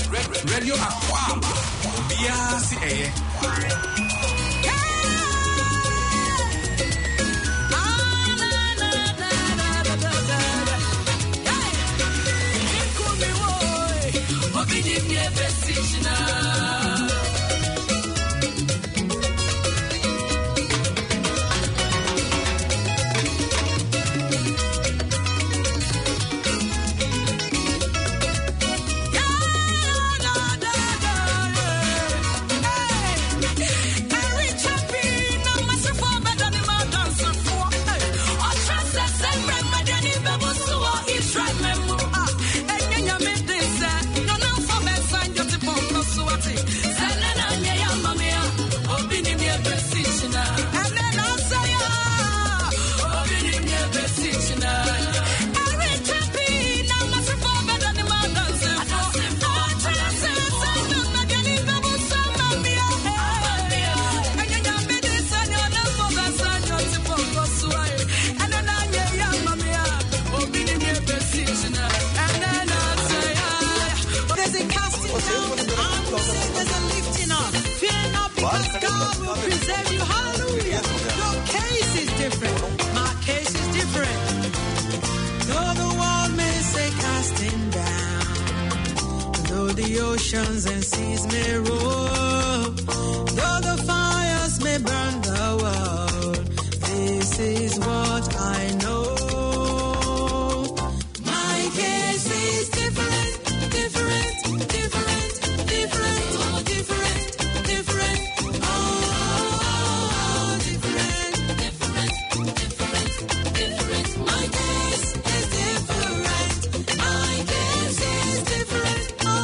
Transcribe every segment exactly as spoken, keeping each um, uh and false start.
Radio Aquaba. Bia si eye. Oceans and seas may roll, though the fires may burn the world. This is what I know. My case is different, different, different, different, oh, different, different, oh, different, different, different, different. My case is different. My case is different.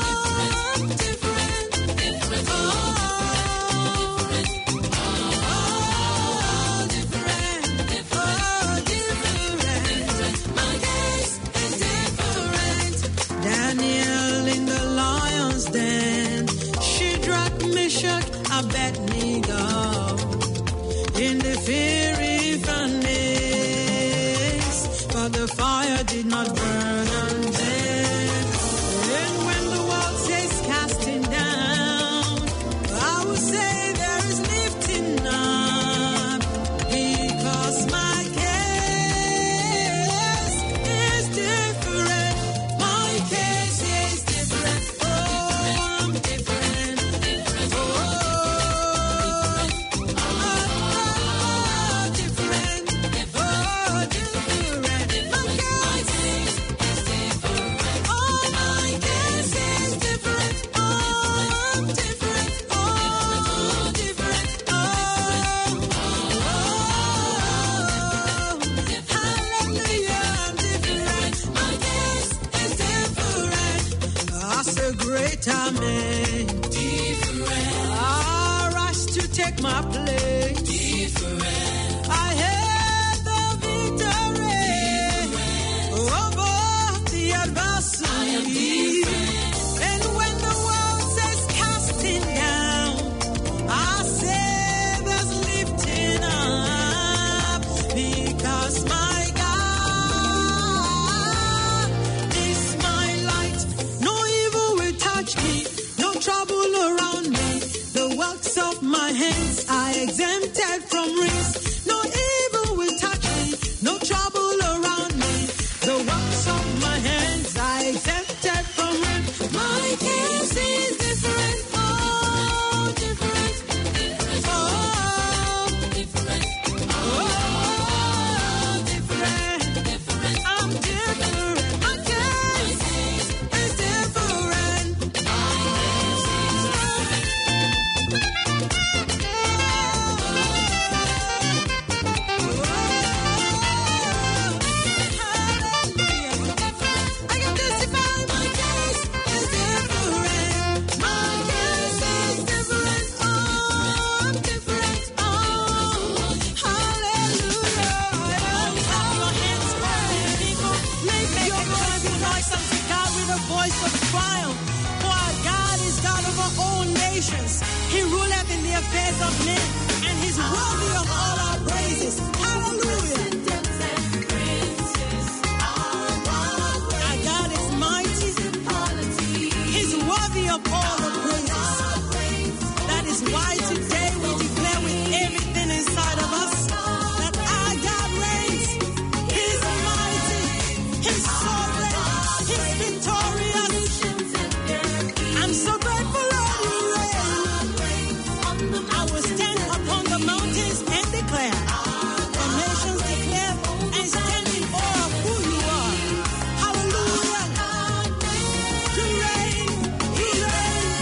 Abednego in the fiery furnace, but the fire did not burn on them. And when the world says casting down, I will say there is lifting up, because my case is different. My case is different. Oh, I'm different. Oh. Amen. Different. I rise to take my place. Different. I had the victory. Different. Over the adversary. I am different. And when the world says casting down, I say there's lifting up, because my God is my light. No evil will touch me. Trouble around me, the works of my hands are exempted from risk. No evil will touch me, no trouble around me, the works of my hands are exempted from risk. My case is different, oh, different, different, oh, different, oh, different, different. I'm different. My case is different. He ruleth in the affairs of men, and he's worthy of all our praises. Hallelujah. Our God is mighty. He's worthy worthy of all the praises. That is why today we declare with everything inside of us that our God reigns. He's mighty, He's sovereign, He's victorious. I'm so grateful, Lord, you reign. I will stand upon the mountains and declare. The nations declare and stand in awe of who you are. Hallelujah. You reign, you reign,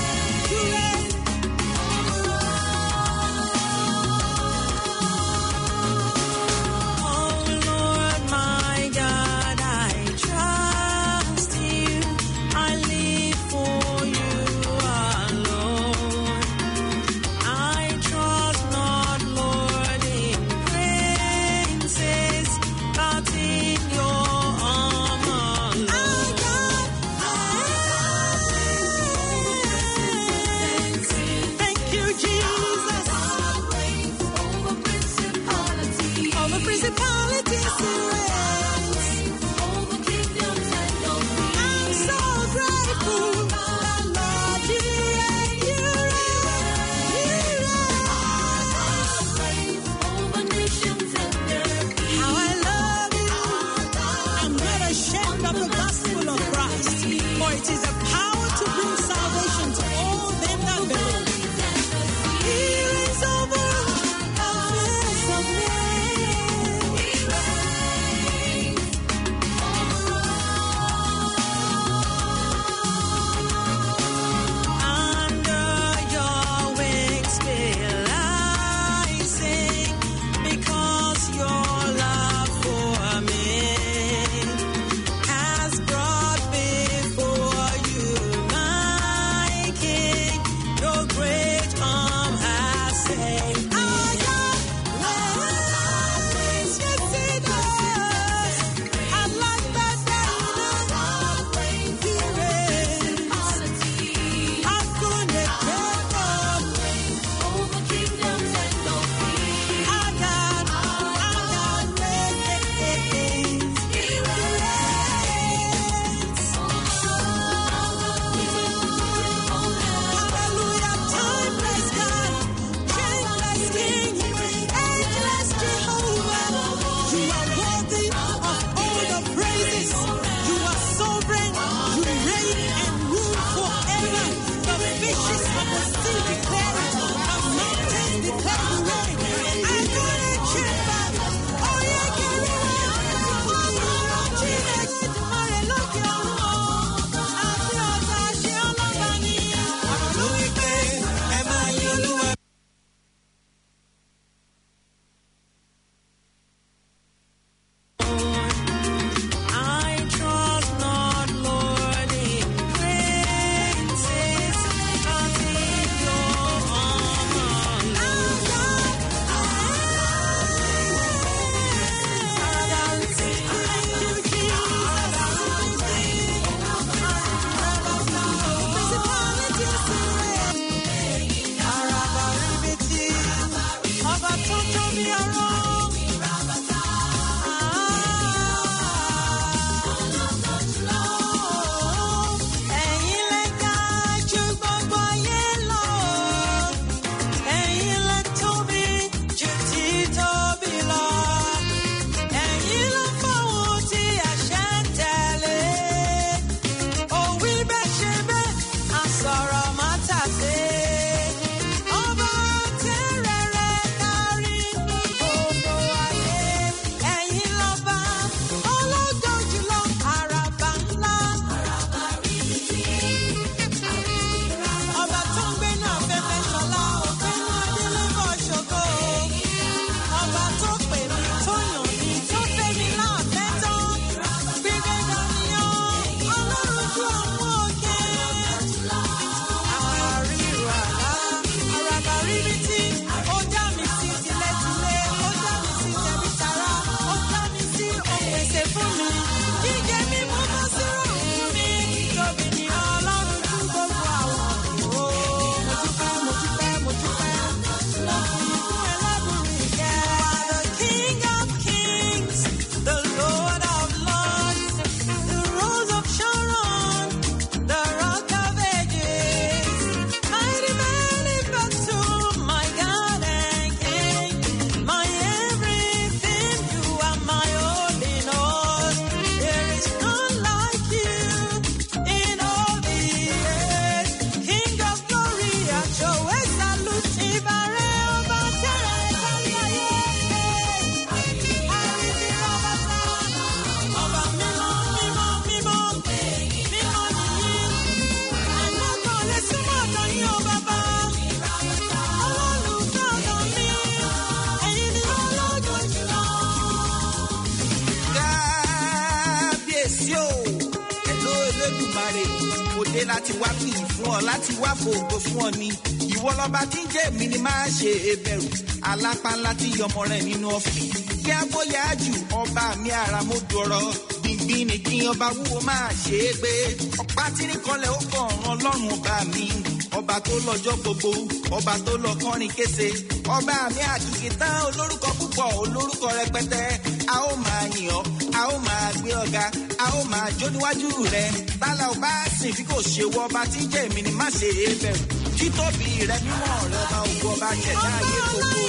láti wá fi fún ọ láti wá fògo fún ọ ni ìwọ lọba tí ń jẹ́ mi ni máa ṣe bẹ̀rù alápálá tí yọmọ rẹ̀ nínú ọ̀fìn kí á bóyá jù ọba mi ara mo dọ̀rọ̀ gbìngbìn ni kí ọba wúwo máa ṣe é gbé ọ̀pá tí ní kọlẹ̀ ó kọ̀ ọ̀ràn ọlọ́run ọba mi ọba tó lọ́jọ́ gbogbo ọba tó lọ kọrin kése ọba mi àkìkì tán olórúkọ púpọ̀ olórúkọ rẹpẹtẹ a ó máa yìn ọ́ a ó máa gbé ọ̀gá a ó máa jó níwájú rẹ tálà ò bá sìn fi kò ṣe wọ ọba tí jẹ́ èmi ni má ṣe é bẹ̀rù títóbi rẹ mímọ́ rẹ ọba ògo ọba jẹ̀dá ayé gbogbo.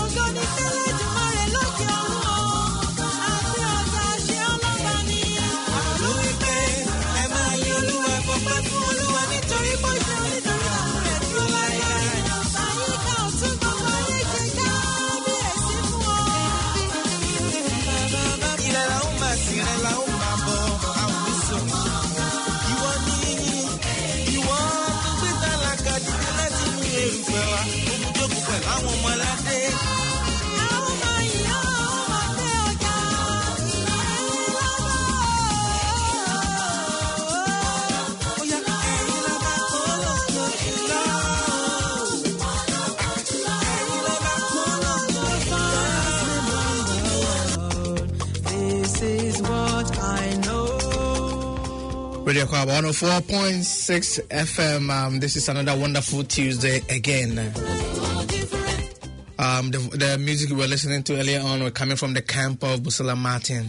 Radio Kwaba one oh four point six F M. Um, this is another wonderful Tuesday again. Um, the, the music we were listening to earlier on were coming from the camp of Busola Martin.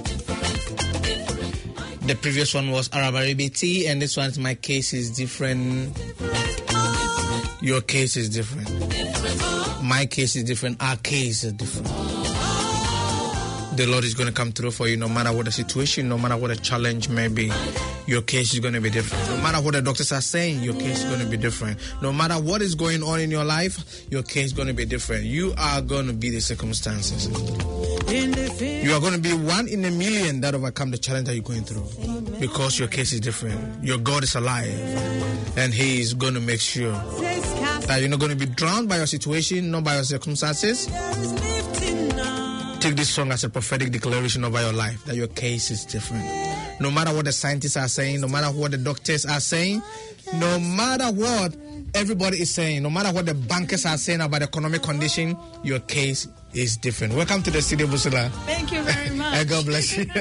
The previous one was Arabaribiti, and this one's My Case is Different. Your case is different. My case is different. Our case is different. The Lord is going to come through for you no matter what the situation, no matter what the challenge may be. Your case is going to be different. No matter what the doctors are saying, your case is going to be different. No matter what is going on in your life, your case is going to be different. You are going to be the circumstances. You are going to be one in a million that overcome the challenge that you're going through. Amen. Because your case is different. Your God is alive. And He is going to make sure that you're not going to be drowned by your situation, not by your circumstances. Take this song as a prophetic declaration over your life that your case is different. No matter what the scientists are saying, no matter what the doctors are saying, no matter what everybody is saying, no matter what the bankers are saying about the economic condition, your case is different. Welcome to the city of Busola. Thank you very much. And God bless you.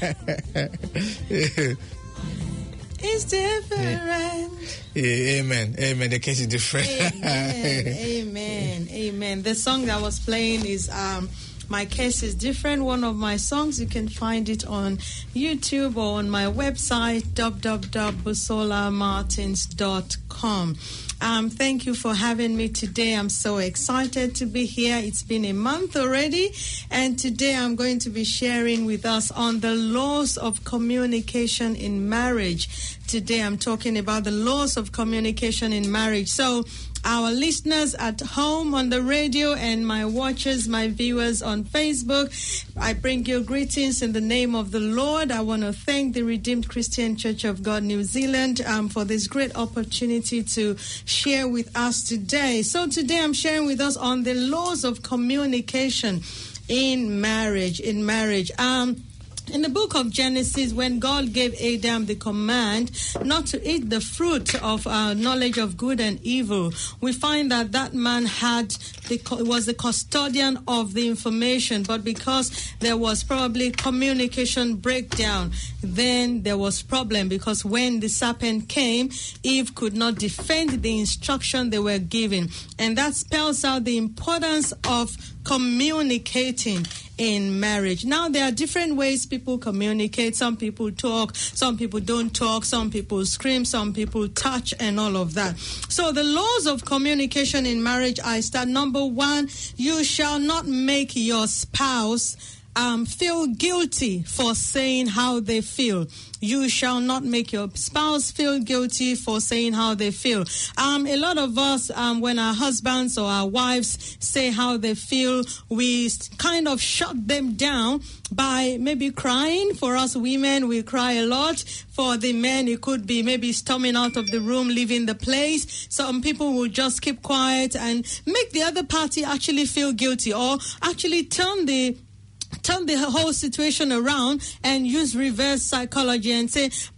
It's different. Yeah, amen. Amen. The case is different. Amen. Amen. Amen. The song that was playing is um My Case is Different, one of my songs. You can find it on YouTube or on my website, w w w dot busola martins dot com. Um, thank you for having me today. I'm so excited to be here. It's been a month already, and today I'm going to be sharing with us on the laws of communication in marriage. Today I'm talking about the laws of communication in marriage. So our listeners at home on the radio and my watchers, my viewers on Facebook, I bring you greetings in the name of the Lord. I want to thank the Redeemed Christian Church of God, New Zealand, um, for this great opportunity to share with us today. So today I'm sharing with us on the laws of communication in marriage, in marriage. Um, In the book of Genesis, when God gave Adam the command not to eat the fruit of uh, knowledge of good and evil, we find that that man had the, was the custodian of the information, but because there was probably communication breakdown, then there was problem, because when the serpent came, Eve could not defend the instruction they were given. And that spells out the importance of communicating in marriage. Now, there are different ways people communicate. Some people talk, some people don't talk, some people scream, some people touch, and all of that. So the laws of communication in marriage, I start. Number one, you shall not make your spouse um, feel guilty for saying how they feel. You shall not make your spouse feel guilty for saying how they feel. Um, a lot of us, um, when our husbands or our wives say how they feel, we kind of shut them down by maybe crying. For us women, we cry a lot. For the men, it could be maybe storming out of the room, leaving the place. Some people will just keep quiet and make the other party actually feel guilty, or actually turn the turn the whole situation around and use reverse psychology and say, but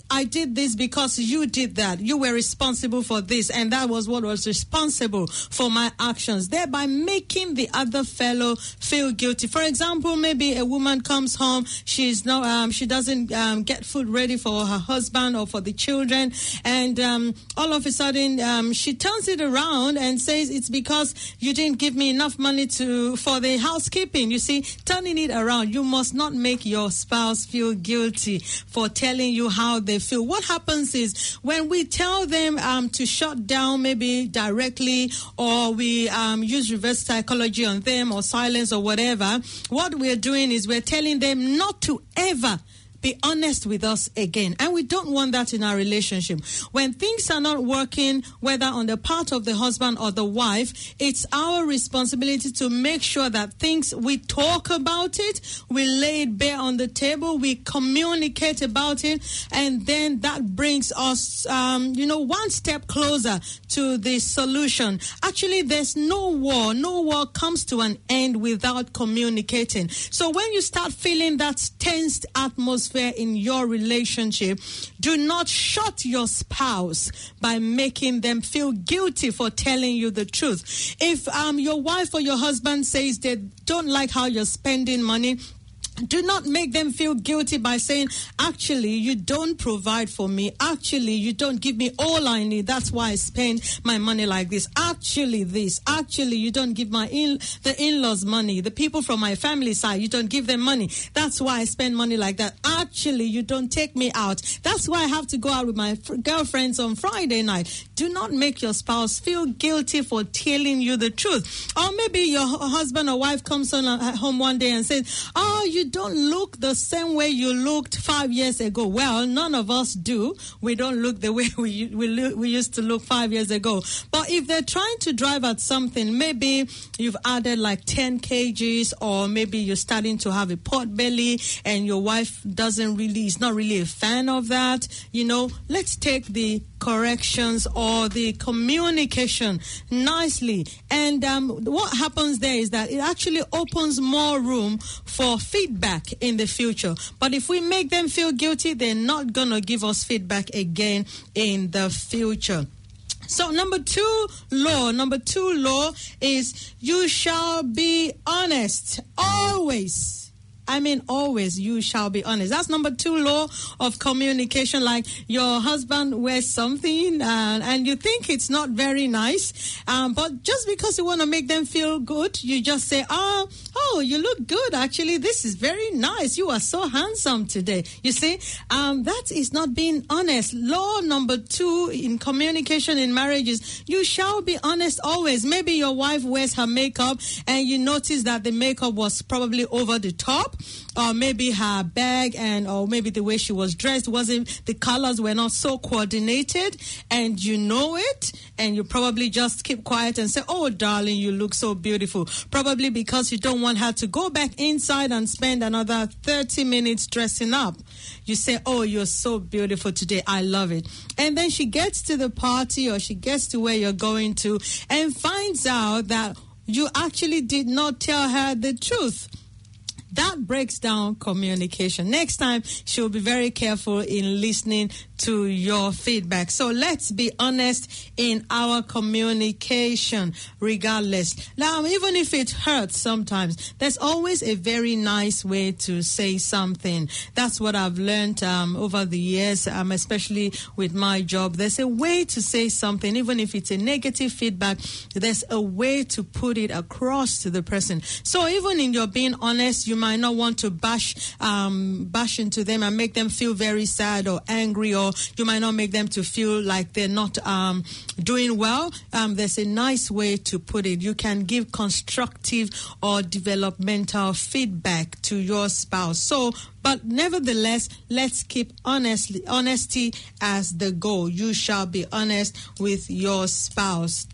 I did this because you did that. You were responsible for this, and that was what was responsible for my actions, thereby making the other fellow feel guilty. For example, maybe a woman comes home, she's no, um, she doesn't um, get food ready for her husband or for the children, and um, all of a sudden um, she turns it around and says it's because you didn't give me enough money to for the housekeeping. You see, turning it around. You must not make your spouse feel guilty for telling you how they feel. What happens is when we tell them um, to shut down, maybe directly, or we um, use reverse psychology on them or silence or whatever, what we're doing is we're telling them not to ever be honest with us again. And we don't want that in our relationship. When things are not working, whether on the part of the husband or the wife, it's our responsibility to make sure that things, we talk about it, we lay it bare on the table, we communicate about it, and then that brings us, um, you know, one step closer to the solution. Actually, there's no war. No war comes to an end without communicating. So when you start feeling that tensed atmosphere in your relationship, do not shut your spouse by making them feel guilty for telling you the truth. If um, your wife or your husband says they don't like how you're spending money, do not make them feel guilty by saying, actually, you don't provide for me. Actually, you don't give me all I need. That's why I spend my money like this. Actually, this. Actually, you don't give my in, the in-laws money. The people from my family side, you don't give them money. That's why I spend money like that. Actually, you don't take me out. That's why I have to go out with my fr- girlfriends on Friday night. Do not make your spouse feel guilty for telling you the truth. Or maybe your husband or wife comes on at home one day and says, oh, you don't look the same way you looked five years ago. Well, none of us do. We don't look the way we we, we used to look five years ago. But if they're trying to drive at something, maybe you've added like ten kilograms, or maybe you're starting to have a pot belly and your wife doesn't really, is not really a fan of that. You know, let's take the corrections or the communication nicely. And um, what happens there is that it actually opens more room for feedback in the future. But if we make them feel guilty, they're not going to give us feedback again in the future. So number two law, number two law is you shall be honest always. I mean, always, you shall be honest. That's number two law of communication. Like your husband wears something uh, and you think it's not very nice, um, but just because you want to make them feel good, you just say, oh, oh, you look good. Actually, this is very nice. You are so handsome today. You see, um, that is not being honest. Law number two in communication in marriage is you shall be honest always. Maybe your wife wears her makeup and you notice that the makeup was probably over the top. Or maybe her bag and or maybe the way she was dressed wasn't, the colors were not so coordinated, and you know it, and you probably just keep quiet and say, oh darling, you look so beautiful, probably because you don't want her to go back inside and spend another thirty minutes dressing up. You say, oh, you're so beautiful today, I love it. And then she gets to the party or she gets to where you're going to and finds out that you actually did not tell her the truth. That breaks down communication. Next time, she'll be very careful in listening to your feedback. So let's be honest in our communication, regardless. Now, even if it hurts sometimes, there's always a very nice way to say something. That's what I've learned um, over the years, um, especially with my job. There's a way to say something, even if it's a negative feedback, there's a way to put it across to the person. So even in your being honest, you might not want to bash um, bash into them and make them feel very sad or angry, or you might not make them to feel like they're not um, doing well. Um, there's a nice way to put it. You can give constructive or developmental feedback to your spouse. So, but nevertheless, let's keep honestly, honesty as the goal. You shall be honest with your spouse.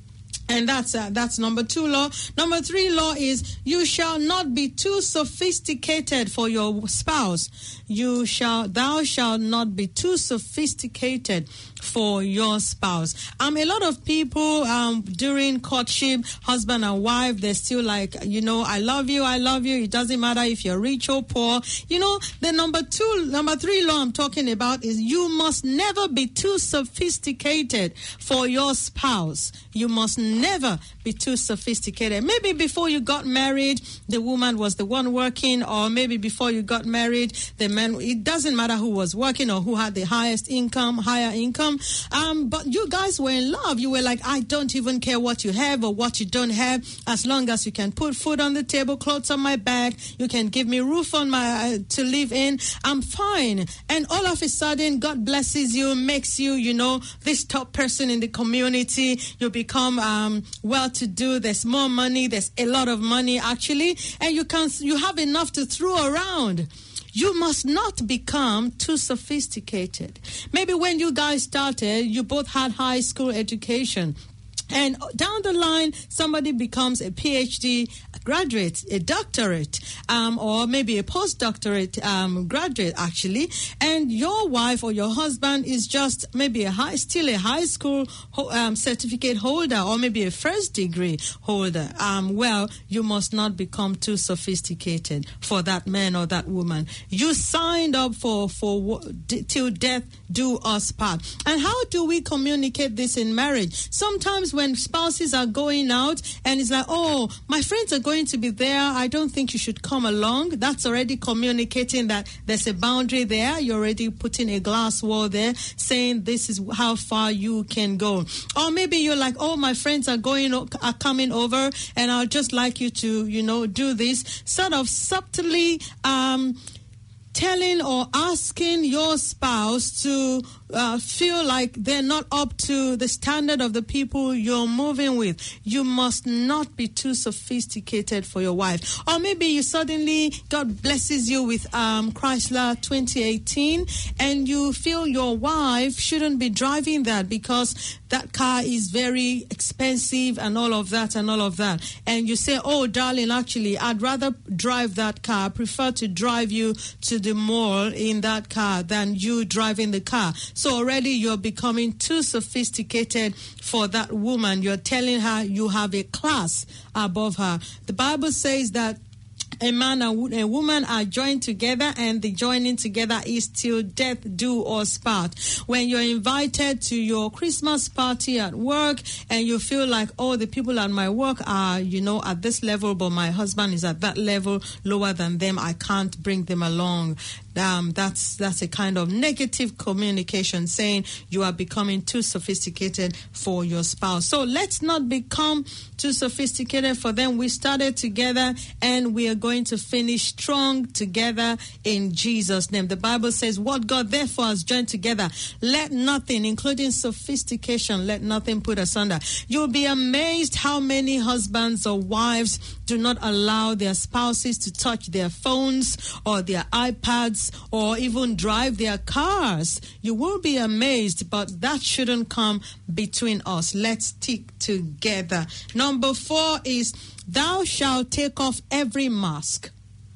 And that's uh, that's number two law. Number three law is you shall not be too sophisticated for your spouse. You shall, thou shalt not be too sophisticated for your spouse. Um, a lot of people um during courtship, husband and wife, they're still like, you know, I love you, I love you. It doesn't matter if you're rich or poor. You know, the number two, number three law I'm talking about is you must never be too sophisticated for your spouse. You must never be too sophisticated. Maybe before you got married, the woman was the one working, or maybe before you got married, the man, it doesn't matter who was working or who had the highest income, higher income. Um, but you guys were in love. You were like, I don't even care what you have or what you don't have, as long as you can put food on the table, clothes on my back, you can give me roof on my uh, to live in, I'm fine. And all of a sudden, God blesses you, makes you, you know, this top person in the community. You become um, well-to-do. There's more money. There's a lot of money, actually, and you can you have enough to throw around. You must not become too sophisticated. Maybe when you guys started, you both had high school education. And down the line, somebody becomes a P H D graduate, a doctorate, um, or maybe a postdoctorate um, graduate, actually. And your wife or your husband is just maybe a high, still a high school um, certificate holder, or maybe a first degree holder. Um, well, you must not become too sophisticated for that man or that woman. You signed up for for till death do us part. And how do we communicate this in marriage? Sometimes when spouses are going out and it's like, oh, my friends are going to be there, I don't think you should come along. That's already communicating that there's a boundary there. You're already putting a glass wall there, saying this is how far you can go. Or maybe you're like, oh, my friends are going, are coming over, and I'd just like you to, you know, do this. Sort of subtly um, telling or asking your spouse to uh, feel like they're not up to the standard of the people you're moving with. You must not be too sophisticated for your wife. Or maybe you suddenly, God blesses you with um, Chrysler twenty eighteen, and you feel your wife shouldn't be driving that because that car is very expensive and all of that and all of that. And you say, oh, darling, actually, I'd rather drive that car. I prefer to drive you to the mall in that car than you driving the car. So already you're becoming too sophisticated for that woman. You're telling her you have a class above her. The Bible says that a man and a woman are joined together, and the joining together is till death do us part. When you're invited to your Christmas party at work and you feel like, oh, the people at my work are, you know, at this level, but my husband is at that level, lower than them, I can't bring them along. Um, that's that's a kind of negative communication, saying you are becoming too sophisticated for your spouse. So let's not become too sophisticated for them. We started together and we are going to finish strong together in Jesus' name. The Bible says, what God therefore has joined together, let nothing, including sophistication, let nothing put asunder. You'll be amazed how many husbands or wives do not allow their spouses to touch their phones or their iPads or even drive their cars. You will be amazed, but that shouldn't come between us. Let's stick together. Number four is, thou shalt take off every mask.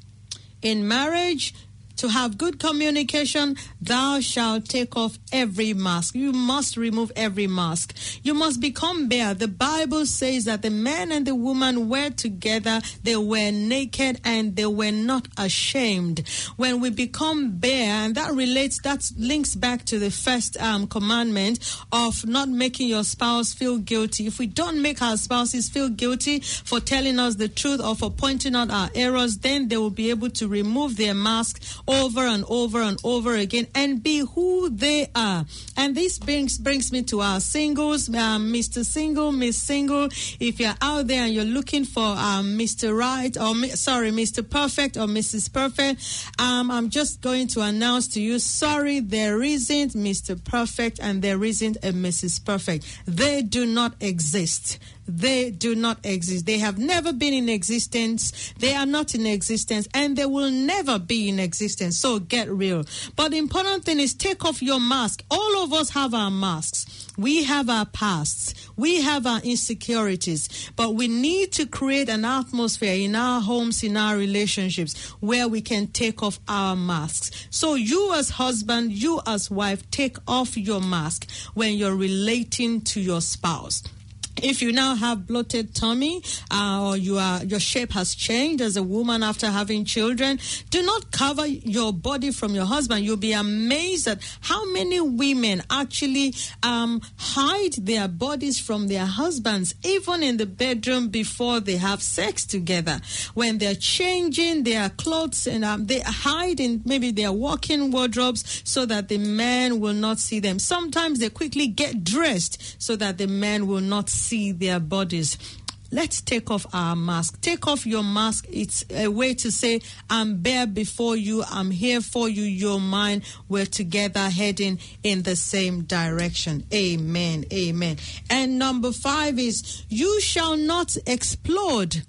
In marriage, to have good communication, thou shalt take off every mask. You must remove every mask. You must become bare. The Bible says that the man and the woman were together, they were naked, and they were not ashamed. When we become bare, and that relates, that links back to the first um, commandment of not making your spouse feel guilty. If we don't make our spouses feel guilty for telling us the truth or for pointing out our errors, then they will be able to remove their mask over and over and over again and be who they are. And this brings brings me to our singles, um, Mister Single, Miss Single. If you're out there and you're looking for um, Mister Right, or sorry, Mister Perfect or Missus Perfect, um, I'm just going to announce to you, sorry, there isn't Mister Perfect and there isn't a Missus Perfect. They do not exist. They do not exist. They have never been in existence. They are not in existence, and they will never be in existence. So get real. But the important thing is, take off your mask. All of us have our masks. We have our pasts. We have our insecurities, but we need to create an atmosphere in our homes, in our relationships, where we can take off our masks. So you as husband, you as wife, take off your mask when you're relating to your spouse. If you now have bloated tummy, uh, or you are, your shape has changed as a woman after having children, do not cover your body from your husband. You'll be amazed at how many women actually um, hide their bodies from their husbands, even in the bedroom before they have sex together. When they're changing their clothes, and um, they hide in maybe their walk-in wardrobes so that the man will not see them. Sometimes they quickly get dressed so that the man will not see see their bodies. Let's take off our mask. Take off your mask. It's a way to say, I'm bare before you. I'm here for you. You're mine. We're together heading in the same direction. Amen. Amen. And number five is, you shall not explode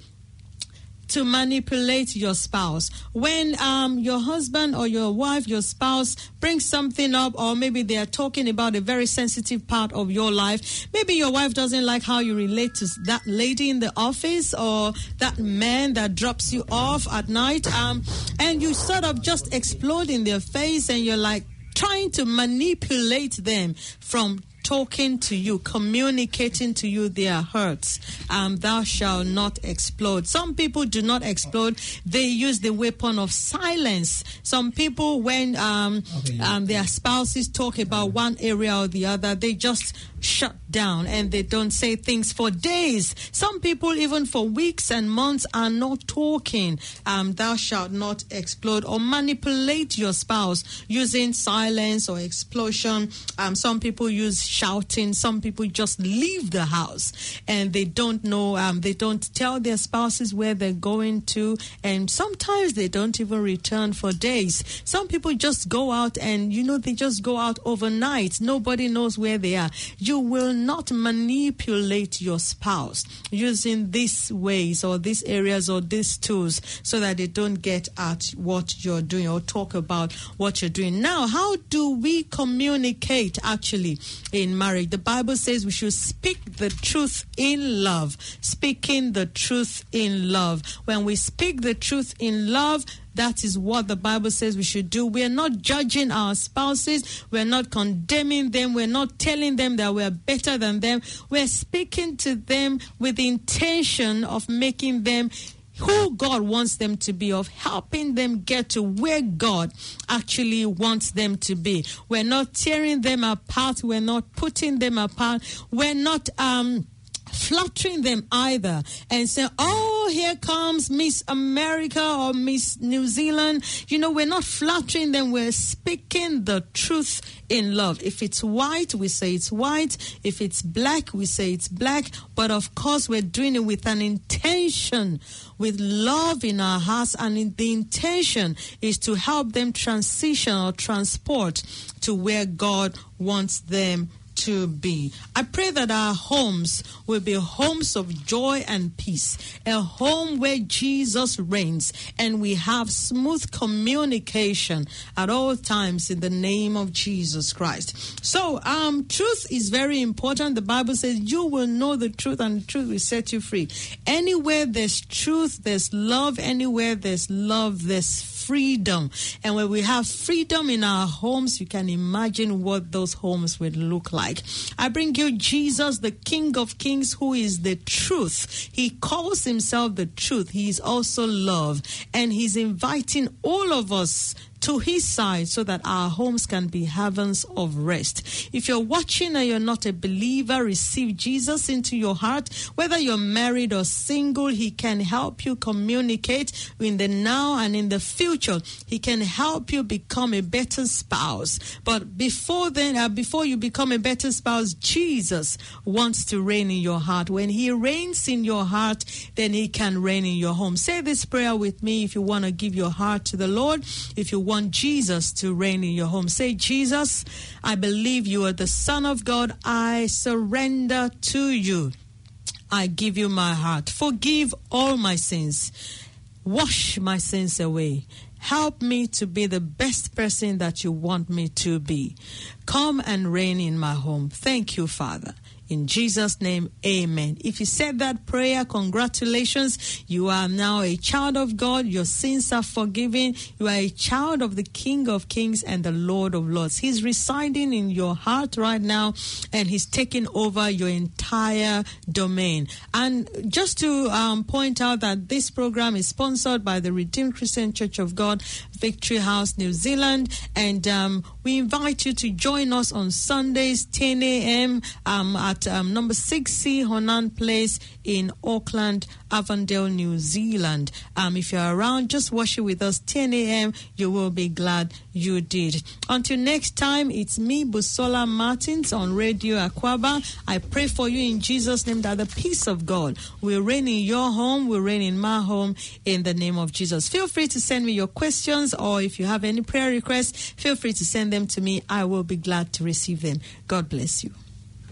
to manipulate your spouse. When um, your husband or your wife, your spouse brings something up, or maybe they are talking about a very sensitive part of your life. Maybe your wife doesn't like how you relate to that lady in the office, or that man that drops you off at night, um, and you sort of just explode in their face, and you're like trying to manipulate them from talking to you, communicating to you their hurts. Um, thou shalt not explode. Some people do not explode. They use the weapon of silence. Some people, when um, um, their spouses talk about one area or the other, they just shut down and they don't say things for days. Some people, even for weeks and months, are not talking. Um, thou shalt not explode or manipulate your spouse using silence or explosion. Um, some people use shouting. Some people just leave the house and they don't know, um, they don't tell their spouses where they're going to, and sometimes they don't even return for days. Some people just go out and, you know, they just go out overnight. Nobody knows where they are. You will not manipulate your spouse using these ways or these areas or these tools so that they don't get at what you're doing or talk about what you're doing. Now, how do we communicate actually in marriage? The Bible says we should speak the truth in love. Speaking the truth in love. When we speak the truth in love, that is what the Bible says we should do. We're not judging our spouses. We're not condemning them. We're not telling them that we're better than them. We're speaking to them with the intention of making them who God wants them to be, of helping them get to where God actually wants them to be. We're not tearing them apart. We're not putting them apart. We're not um flattering them either and say, oh, here comes Miss America or Miss New Zealand. You know, we're not flattering them. We're speaking the truth in love. If it's white, we say it's white. If it's black, we say it's black. But of course, we're doing it with an intention, with love in our hearts. And the intention is to help them transition or transport to where God wants them to be. I pray that our homes will be homes of joy and peace, a home where Jesus reigns and we have smooth communication at all times in the name of Jesus Christ. So, um, truth is very important. The Bible says you will know the truth and the truth will set you free. Anywhere there's truth, there's love. Anywhere there's love, there's freedom. And when we have freedom in our homes, you can imagine what those homes would look like. I bring you Jesus, the King of Kings, who is the truth. He calls himself the truth. He is also love. And he's inviting all of us to his side so that our homes can be heavens of rest. If you're watching and you're not a believer, receive Jesus into your heart. Whether you're married or single, he can help you communicate in the now and in the future. He can help you become a better spouse. But before then, uh, before you become a better spouse, Jesus wants to reign in your heart. When he reigns in your heart, then he can reign in your home. Say this prayer with me if you want to give your heart to the Lord. If you want Jesus to reign in your home, say, Jesus, I believe you are the Son of God. I surrender to you. I give you my heart. Forgive all my sins. Wash my sins away. Help me to be the best person that you want me to be. Come and reign in my home. Thank you, Father. In Jesus' name, amen. If you said that prayer, congratulations. You are now a child of God. Your sins are forgiven. You are a child of the King of Kings and the Lord of Lords. He's residing in your heart right now, and he's taking over your entire domain. And just to um, point out that this program is sponsored by the Redeemed Christian Church of God, Victory House, New Zealand, and um, we invite you to join us on Sundays, ten a.m. Um, at um, number six C Honan Place in Auckland, Avondale, New Zealand. Um, if you're around, just worship with us ten a.m. You will be glad you did. Until next time, it's me, Busola Martins, on Radio Aquaba. I pray for you in Jesus' name that the peace of God will reign in your home, will reign in my home, in the name of Jesus. Feel free to send me your questions, or if you have any prayer requests, feel free to send them to me. I will be glad to receive them. God bless you.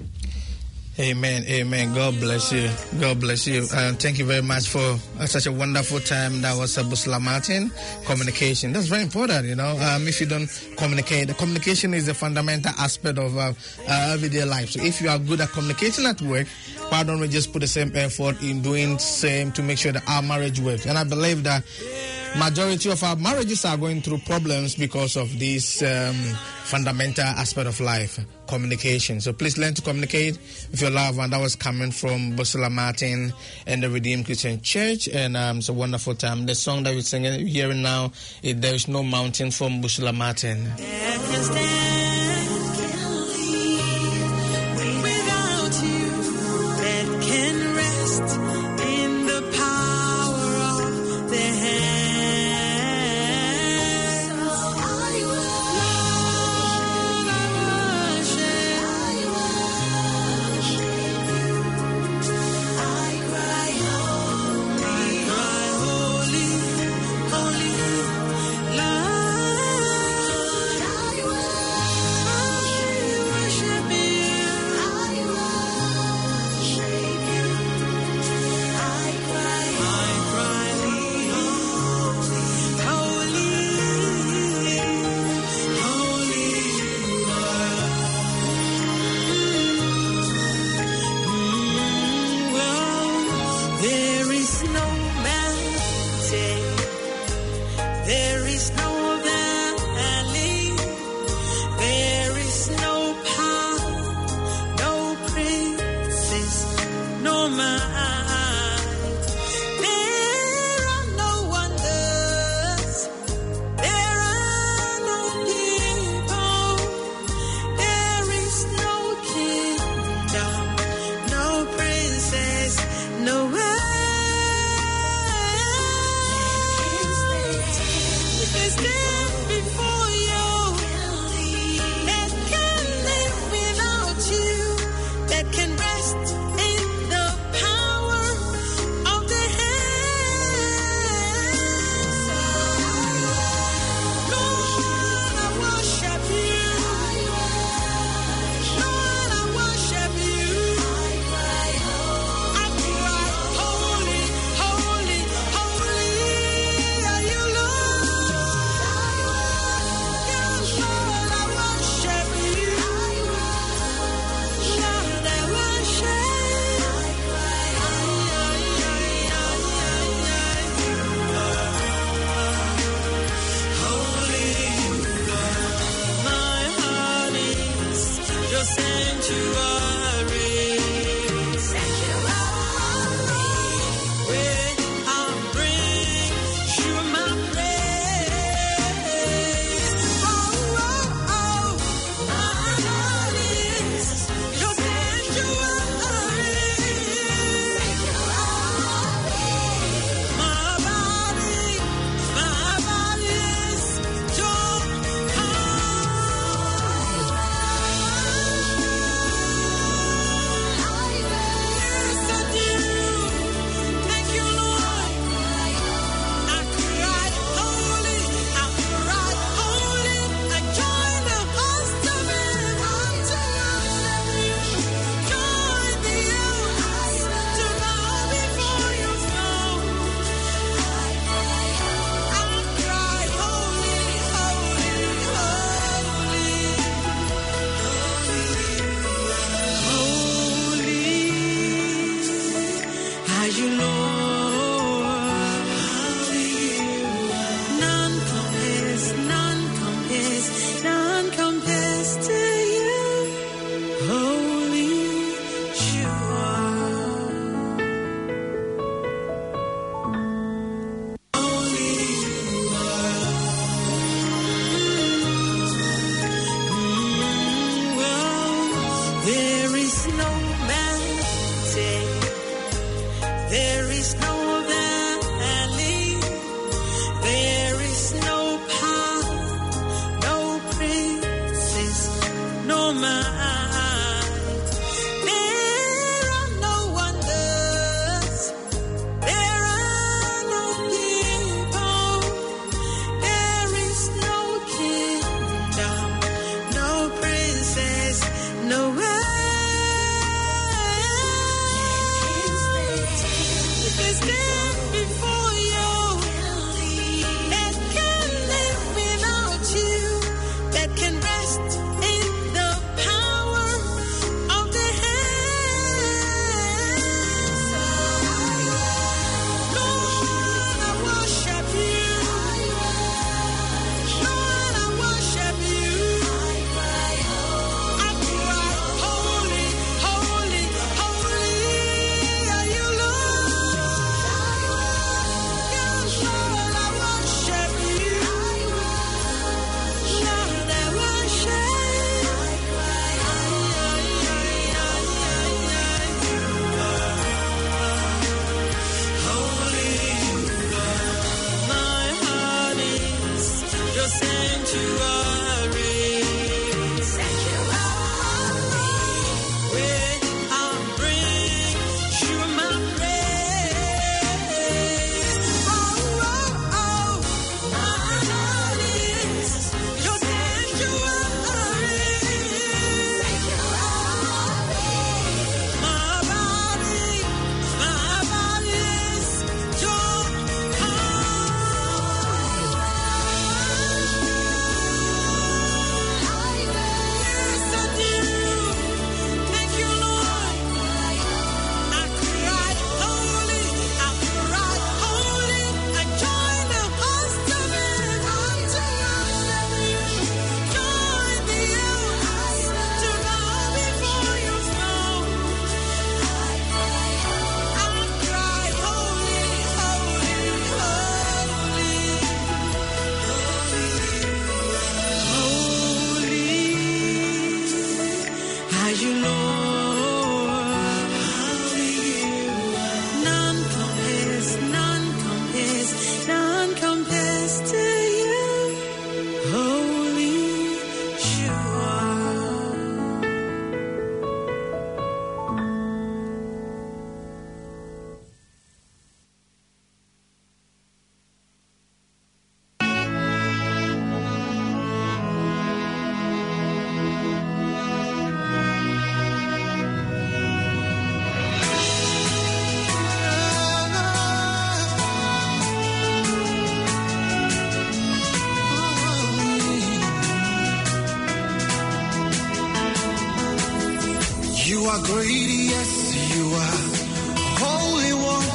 Amen, amen. God bless you. God bless you. Uh, thank you very much for uh, such a wonderful time. That was uh, Busola Martin. Communication. That's very important, you know. Um, if you don't communicate, the communication is the fundamental aspect of uh, uh, everyday life. So if you are good at communicating at work, why don't we just put the same effort in doing same to make sure that our marriage works? And I believe that majority of our marriages are going through problems because of this um, fundamental aspect of life, communication. So please learn to communicate with your loved one. That was coming from Busola Martin and the Redeemed Christian Church, and um, it's a wonderful time. The song that we're singing, you're hearing now, is There Is No Mountain from Busola Martin. That can rest in the power are great, yes, you are Holy One.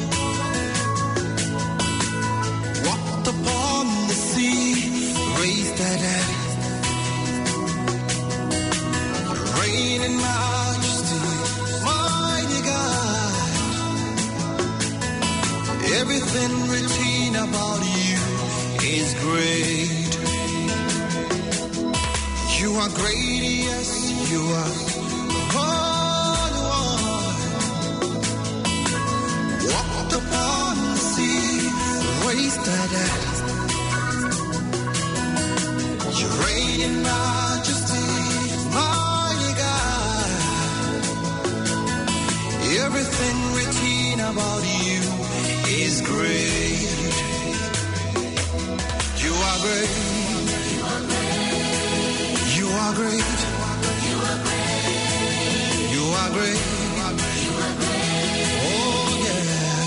Walked upon the sea, raised the dead, reign in majesty, mighty God. Everything written about you is great. You are great, yes, you are Holy One. Walked upon the sea, raised the dead. You reign in majesty, mighty God. Everything written about you is great. You are great. You are great. You are great. You are great. Oh yeah.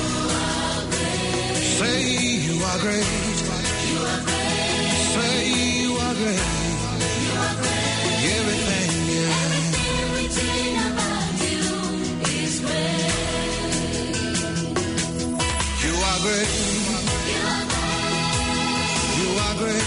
Say you are great. You are great. Say you are great. You are great. Everything, yeah. Everything about you is great. You are great. You are great. You are great.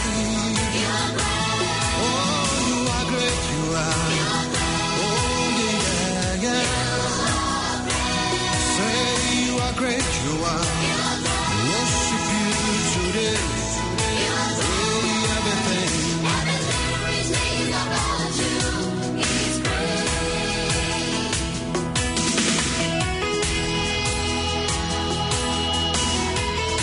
Great you are, worship you today. Oh, everything, everything about you is great.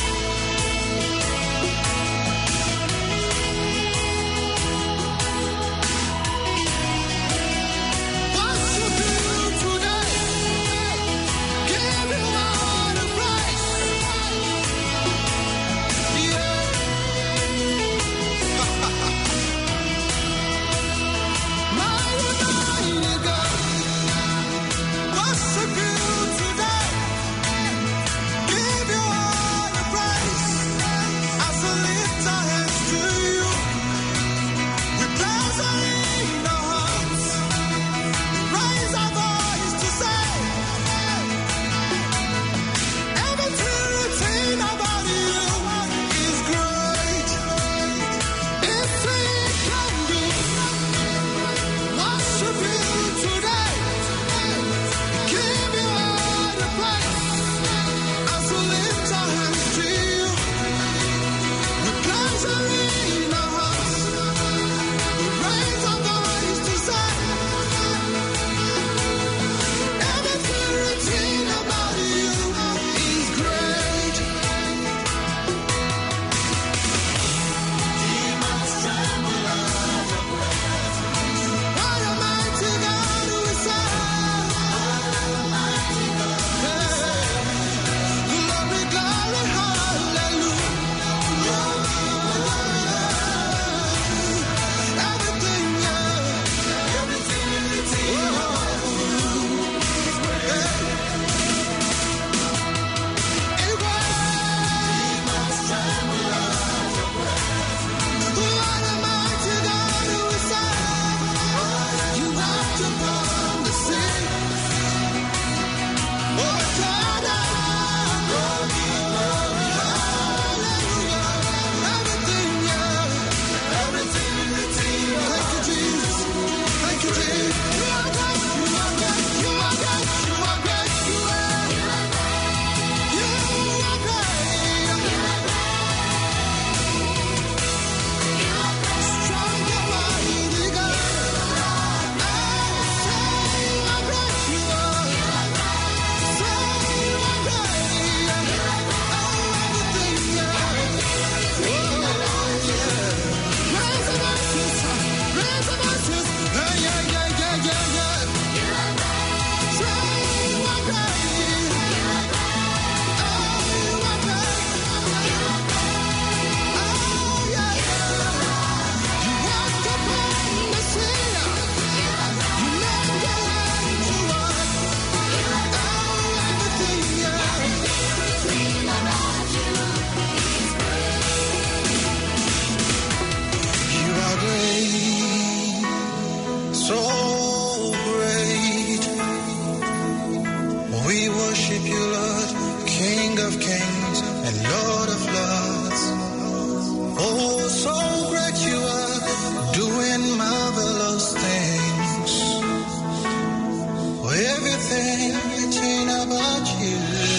of Kings and Lord of Lords. Oh, so great you are, doing marvelous things. Oh, everything written about you.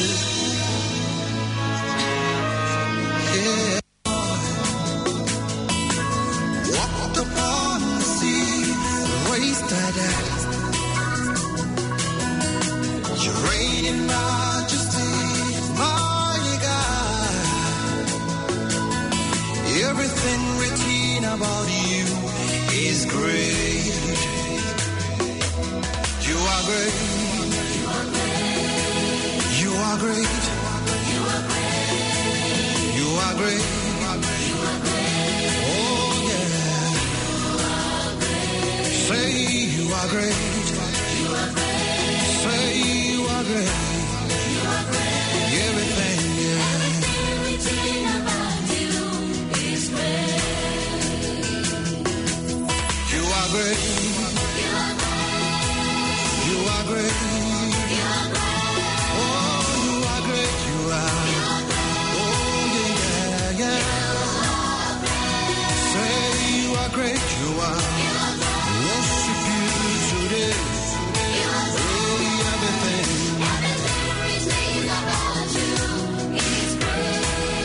Yeah. Walked upon the sea, wasted at. You reign in majesty, mighty God. Everything written about you is great. You are great. You are great. You are great. Oh yeah. Say you are great. Say you are great. Everything, yeah. Everything about you is great. You are great. You are great. Oh, you are great. You are. Oh, yeah, yeah, yeah. Say you are great. You are. Worship you today. Oh, everything. Everything about you is great.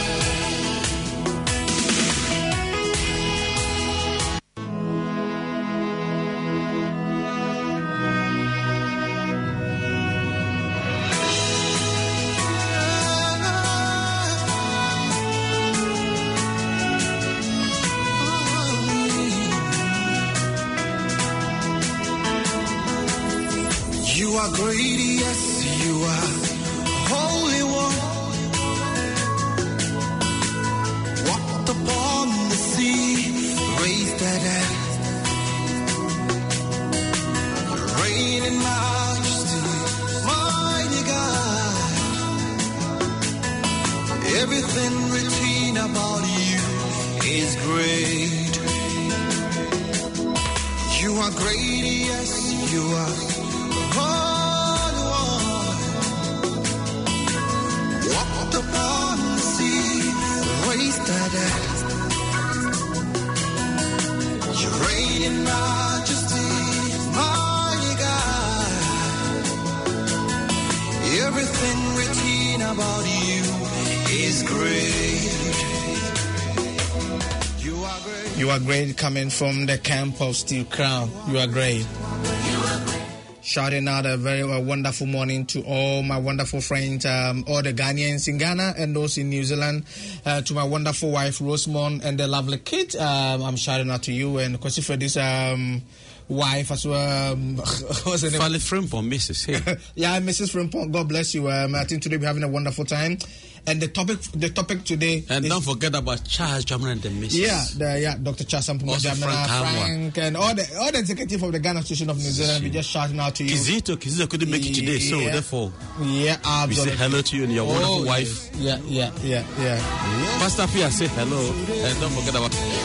You are great, yes, you are Holy One. Walked upon the sea, raised that hand. You reign in majesty, mighty God. Everything written about you is great. You are great, yes, you are Holy One. Walked upon the sea, raised that hand. You reign in majesty, mighty God. Everything written about you is great. You are great. You are great, coming from the camp of Steel Crown. You are great. Shouting out a very a wonderful morning to all my wonderful friends, um, all the Ghanaians in Ghana and those in New Zealand, uh, to my wonderful wife Rosemond and the lovely kid. Um, I'm shouting out to you, and of course for this um, wife as well. Um, what's her name? Fale Frimpong, Missus Hey. Yeah, Missus Frimpong. God bless you. Um, I think today we're having a wonderful time. And the topic, the topic today, And is, don't forget about Charles Jamina and the Missus yeah, the, yeah, Doctor Charles Sampoma Also Jamina, Frank Hamwa. Frank, and all the all the executive of the Ghana Association of New Zealand. We're just shouting out to you. Kizito, Kizito couldn't make it today, so Yeah. therefore Yeah, we absolutely. say hello to you and your wonderful Oh, wife. yes. Yeah, yeah, yeah, yeah. Pastor Pia, say hello, and don't forget about Everything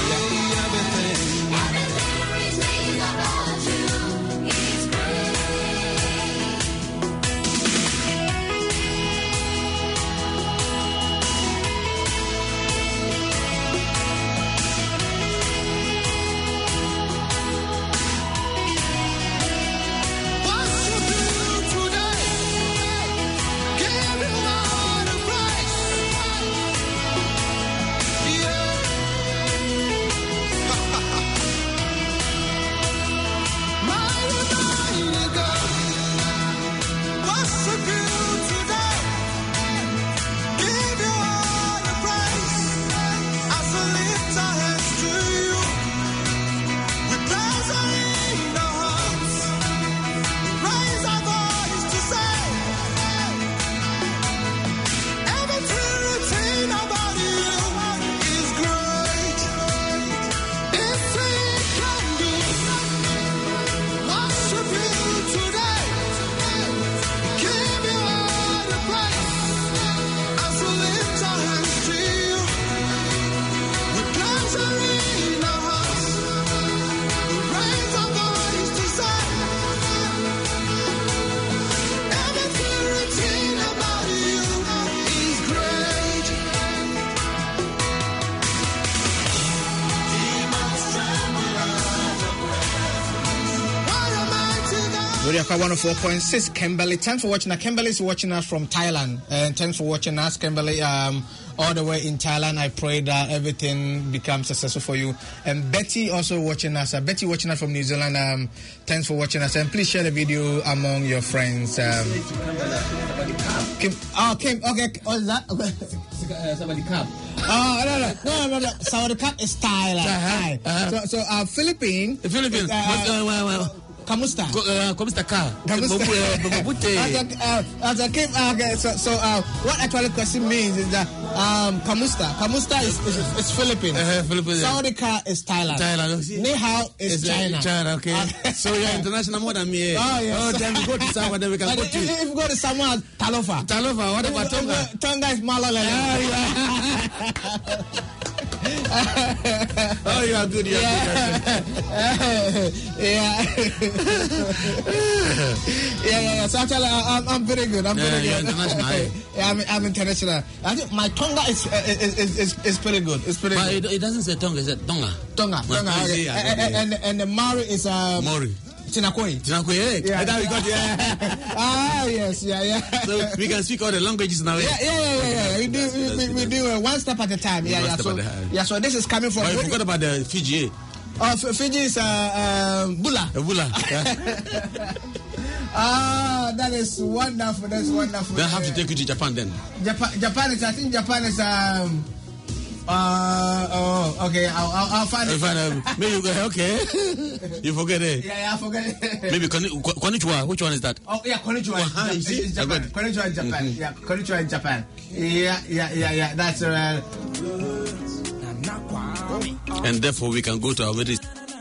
about you is great. What you do today? Give him all the praise. Yeah. Yaka one oh four point six. Kimberly, thanks for watching us. Kimberly is watching us from Thailand. And thanks for watching us, Kimberly. Um, all the way in Thailand. I pray that everything becomes successful for you. And Betty also watching us. Uh, Betty watching us from New Zealand. Um, thanks for watching us. And please share the video among your friends. Um, Kim, oh, Kim, okay. What is that? Uh, somebody come. Oh, no, no, no, no, no. Saudi Cup is Thailand. Uh-huh, uh-huh. So, so uh, Philippine. The Philippines. is, uh, Uh, well, well. Kamusta? Uh, Kamusta ka? Kamusta? Babute. As a, uh, as a Kim, uh, okay, so, so uh, what actually question means is that um, Kamusta. Kamusta is, is, is Philippines. Uh, Philippines. Saudi Ka is Thailand. Thailand. Ni hao is It's, uh, China. China, okay. Uh, So you're international more than me. Eh? Oh, yes. Oh, then we go to Samoa, then we can But go if, to if you go to Samoa, Talofa. Talofa. What about Tonga? Tonga is Malala. Oh, you are good. You are Yeah. yeah. yeah, yeah, yeah. So actually, I- I'm, I'm very good. I'm Yeah, very you're good. international, eh? yeah, I'm, I'm international. I think my Tonga is is, is, is, is pretty good. It's pretty But good. it, it doesn't say Tonga, it says Tonga. Tonga, Well, Tonga. I Okay. see, I And, got it. and, and the Mari is um, Mori. Tinakoi. Tinakwe, eh? Yeah. And now we got yeah. Ah, yes, yeah, yeah. So we can speak all the languages now. Eh? Yeah, yeah, yeah, yeah, yeah. We do, we, we, we do uh, one step at a time. Yeah, One yeah. step So, at a time. yeah. So this is coming from. But you forgot about the Fiji, eh? Oh, F- Fiji is uh, uh, Bula. Ebola. Yeah. Ah, that is wonderful. That's wonderful. Then I have to take you to Japan then. Japan. Japan is. I think Japan is. Um. Uh. Oh. Okay. I'll. I'll, I'll find You it. find out, maybe you go, okay. You forget it. Yeah. Yeah. I forget it. Maybe Koni- Ko- Konnichiwa. Which one is that? Oh yeah, konnichwa. Uh-huh, you It's see? it's Japan. I got it. Konnichwa in Japan. Mhm. Yeah, konnichwa in Japan. Yeah, yeah, yeah, yeah. That's uh. And therefore we can go to our very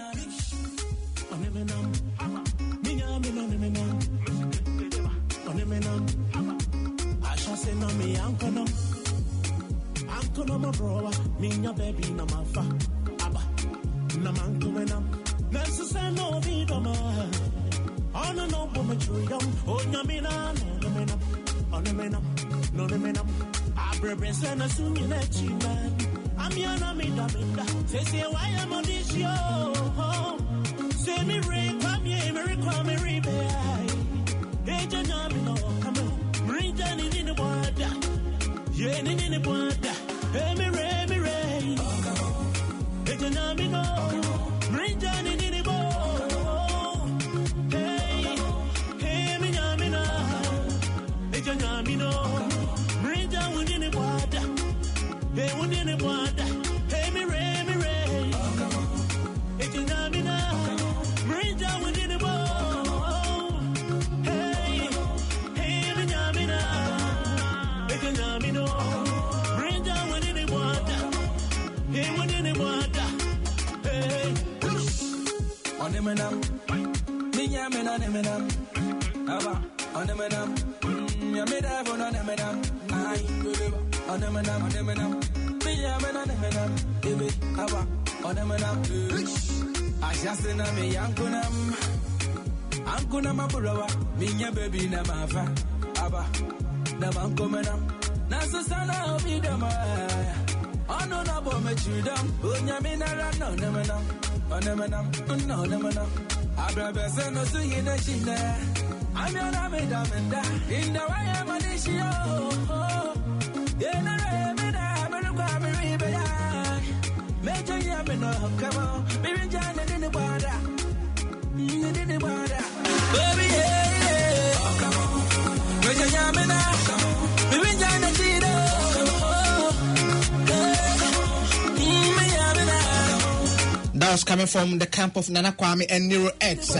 That was coming from the camp of Nana Kwame and Nero X.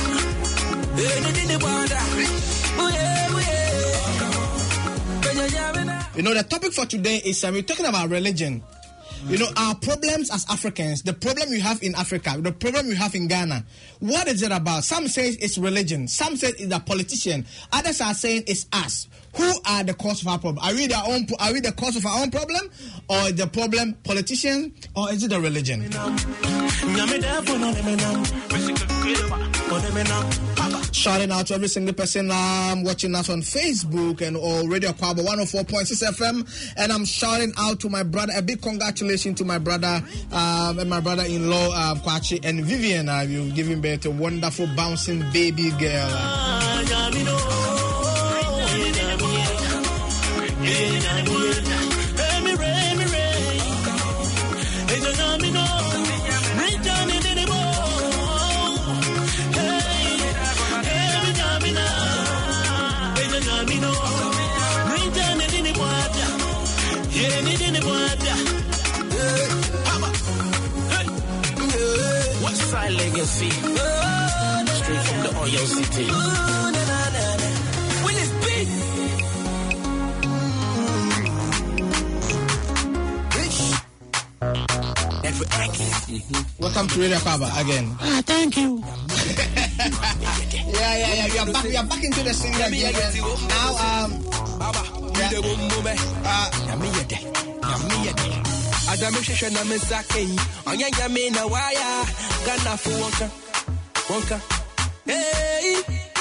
You know, the topic for today is uh, we're talking about religion. You know, our problems as Africans, the problem you have in Africa, the problem you have in Ghana, what is it about? Some say it's religion. Some say it's a politician. Others are saying it's us. Who are the cause of our problem? Are we the own? Are we the cause of our own problem, or is the problem politician, or is it the religion? Shouting out to every single person um, watching us on Facebook and or Radio Kwaba one oh four point six F M. And I'm shouting out to my brother. A big congratulations to my brother um, and my brother-in-law, um, Kwachi and Vivian. Uh, you've given birth to a wonderful bouncing baby girl. Westside legacy, straight from the Oyo City. Will it be? Welcome to Radio Kwaba again. Ah, thank you. yeah, yeah, yeah. We are back. We are back into the singer again. Now, um, yeah. uh, Adamisha na mesake onya nyame na waya gana fu wonka wonka hey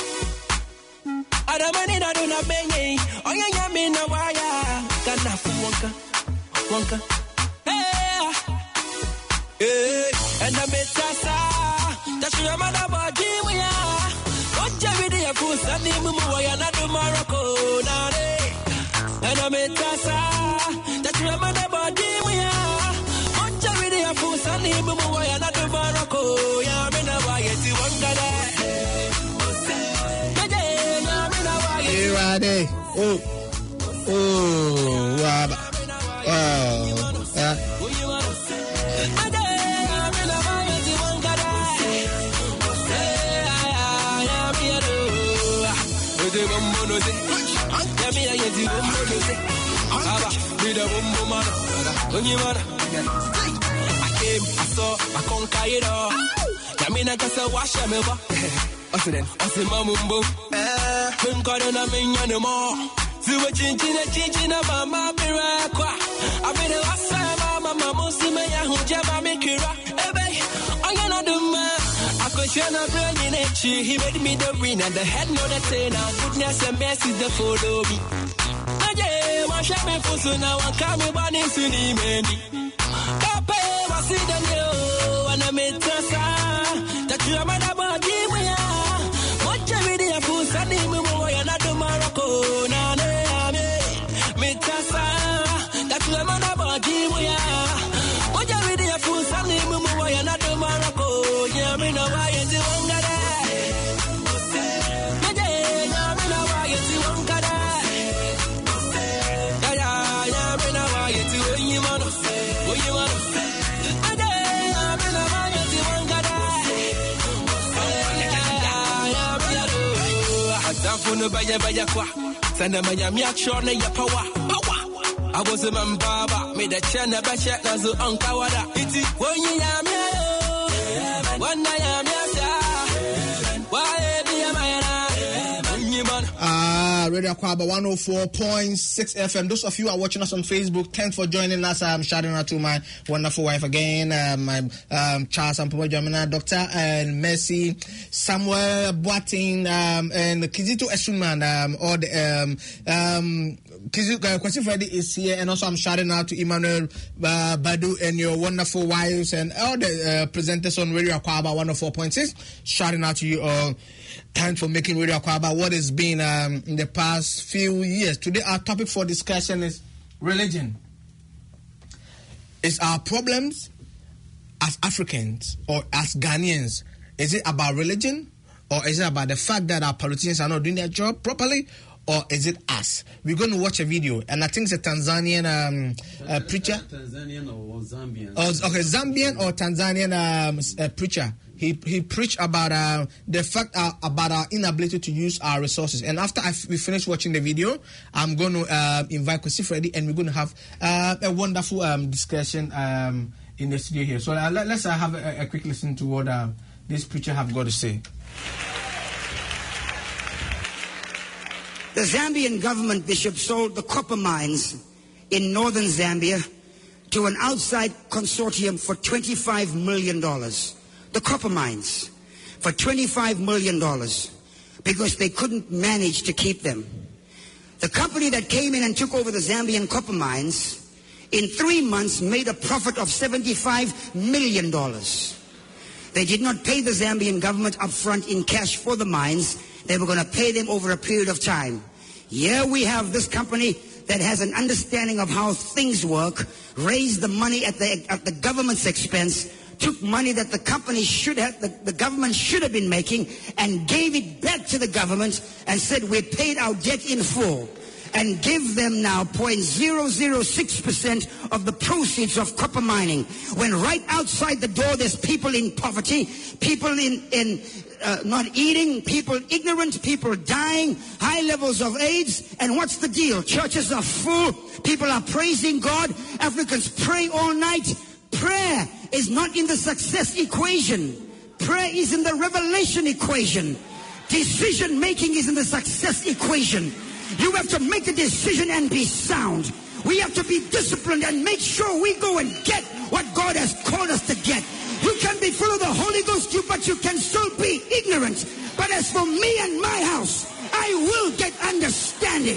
Adamani na do na benye onya nyame na waya gana fu wonka wonka hey hey and the metasa that you am na body we are oja video fu sani mu waya na do Morocco na re and the metasa that you am na body we are Sunny Mumu Waya na do Morocco ya mina wa yeti wangala ya mina wa yeti Ready? Oh, oh, wow, oh, yeah. I saw, I conquer it all. Yamina kasa washa me ba. Osiden, osin mamumbo. Min kodo na minya no more. Ziwe chinchina chinchina mama birakwa. Abide wasa mama mama sime ya hujaba mikira. Ebe, ongena duma. Akoshana brain in echi. He made me the winner. The head know the tail. Goodness and mercy the follow me. Aye, washa me fusu na wakame bani suni mendi. See the new and I made Tessa that you are my body. What you really have to send me more and I do Morocco. Nane, made Tessa that you are my body. What you really have to send me more and I do Morocco. Yeah, me know why you want that. No baya baya kwa sana manya mi action ya power power I was a man baba me the chana ba check na zo on kawada iti wonyi ya mi ayo wana ya mi asa wa e bi ya mayana wonyi man ah Radio Kwaba one oh four point six F M. Those of you who are watching us on Facebook, thanks for joining us. I'm shouting out to my wonderful wife again, uh, my um, Charles and Papa Jamina, Doctor and Mercy, Samuel Boating, um, and Kizito Eshuman, um, or the um, um, Kizito Kwasi Friday is here, and also I'm shouting out to Emmanuel uh, Badu and your wonderful wives and all the uh, presenters on Radio Kwaba one oh four point six. Shouting out to you all. Thanks for making Radio Kwaba what has been um, in the past few years. Today, our topic for discussion is religion. Is our problems as Africans or as Ghanaians, is it about religion or is it about the fact that our politicians are not doing their job properly? Or is it us? We're going to watch a video, and I think it's a Tanzanian um, uh, preacher. Tanzanian or Zambian? Oh, okay, Zambian or Tanzanian um, uh, preacher. He he preached about uh, the fact uh, about our inability to use our resources. And after I f- we finish watching the video, I'm going to uh, invite Kwasi Freddy, and we're going to have uh, a wonderful um, discussion um, in the studio here. So uh, let, let's uh, have a, a quick listen to what uh, this preacher have got to say. The Zambian government, Bishop, sold the copper mines in northern Zambia to an outside consortium for twenty-five million dollars. The copper mines for twenty-five million dollars. because they couldn't manage to keep them. The company that came in and took over the Zambian copper mines in three months made a profit of seventy-five million dollars. They did not pay the Zambian government up front in cash for the mines. They were going to pay them over a period of time. Here we have this company that has an understanding of how things work, raised the money at the, at the government's expense, took money that the company should have, the, the government should have been making, and gave it back to the government and said, we paid our debt in full, and give them now zero point zero zero six percent of the proceeds of copper mining. When right outside the door there's people in poverty, people in, in uh, not eating, people ignorant, people dying, high levels of AIDS, and what's the deal? Churches are full, people are praising God, Africans pray all night. Prayer is not in the success equation. Prayer is in the revelation equation. Decision making is in the success equation. You have to make a decision and be sound. We have to be disciplined and make sure we go and get what God has called us to get. You can be full of the Holy Ghost, but you can still be ignorant. But as for me and my house, I will get understanding.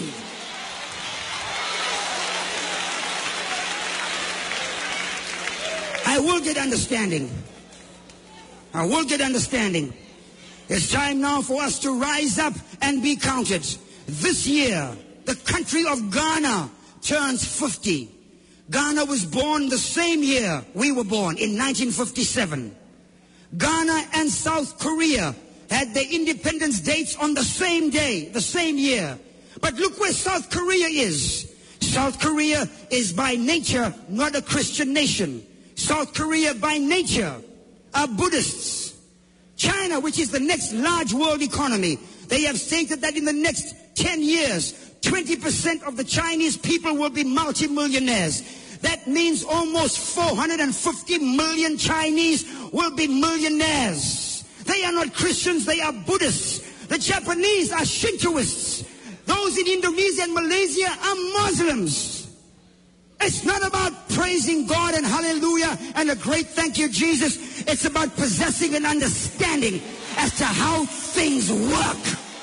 I will get understanding. I will get understanding. It's time now for us to rise up and be counted. This year, the country of Ghana turns fifty. Ghana was born the same year we were born, in nineteen fifty-seven. Ghana and South Korea had their independence dates on the same day, the same year. But look where South Korea is. South Korea is by nature not a Christian nation. South Korea by nature are Buddhists. China, which is the next large world economy, they have stated that in the next ten years, twenty percent of the Chinese people will be multimillionaires. That means almost four hundred fifty million Chinese will be millionaires. They are not Christians, they are Buddhists. The Japanese are Shintoists. Those in Indonesia and Malaysia are Muslims. It's not about praising God and hallelujah and a great thank you, Jesus. It's about possessing an understanding as to how things work.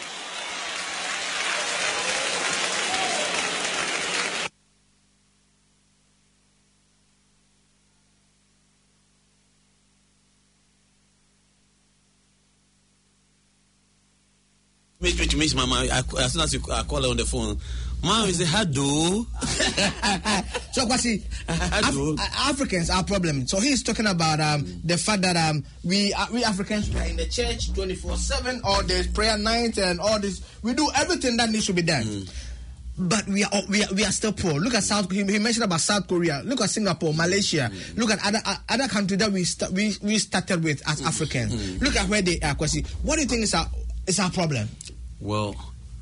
Which, which means, Mama, I, as soon as you I call her on the phone, Mom, is it hello? So, Kwasi, Af- Africans are a problem. So he's talking about um, mm. the fact that um, we uh, we Africans are in the church twenty-four seven, all this prayer night and all this. We do everything that needs to be done. Mm. But we are we are we are still poor. Look at South. He, he mentioned about South Korea. Look at Singapore, Malaysia. Mm. Look at other uh, other countries that we st- we we started with as mm. Africans. Mm. Look at where they are. Kwasi, what do you think is our is our problem? Well,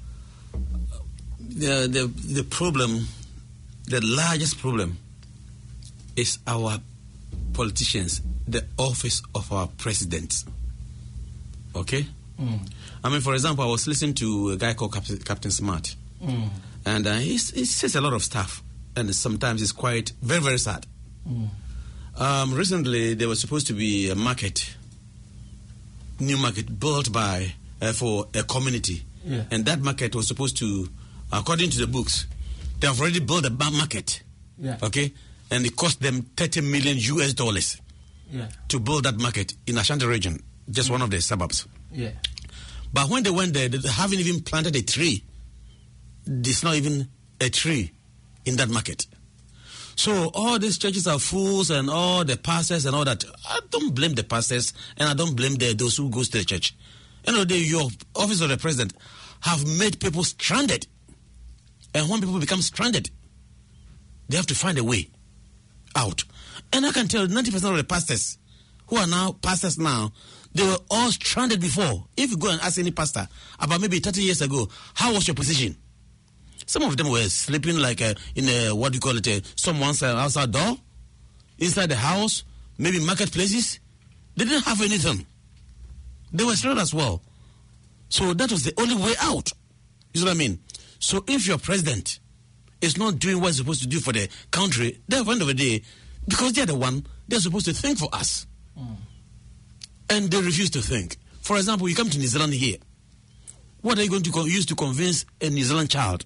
the the the problem, the largest problem, is our politicians, the office of our president. Okay? Mm. I mean, for example, I was listening to a guy called Captain, Captain Smart, mm. and uh, he, he says a lot of stuff, and sometimes it's quite very very sad. Mm. Um, recently, there was supposed to be a market, new market built by uh, for a community. Yeah. And that market was supposed to, according to the books, they have already built a market. Yeah. Okay? And it cost them thirty million U S dollars yeah. to build that market in Ashanti region, just mm. one of the suburbs. Yeah. But when they went there, they haven't even planted a tree. There's not even a tree in that market. So all these churches are fools and all the pastors and all that. I don't blame the pastors and I don't blame the, those who go to the church. You know, the, your office of the president have made people stranded. And when people become stranded, they have to find a way out. And I can tell ninety percent of the pastors who are now pastors now, they were all stranded before. If you go and ask any pastor about maybe thirty years ago, how was your position? Some of them were sleeping like a, in a, what do you call it, a, someone's outside door, inside the house, maybe marketplaces. They didn't have anything. They were stranded as well. So that was the only way out. You know what I mean? So if your president is not doing what he's supposed to do for the country, then at the end of the day, because they're the one, they're supposed to think for us. Mm. And they refuse to think. For example, you come to New Zealand here. What are you going to co- use to convince a New Zealand child?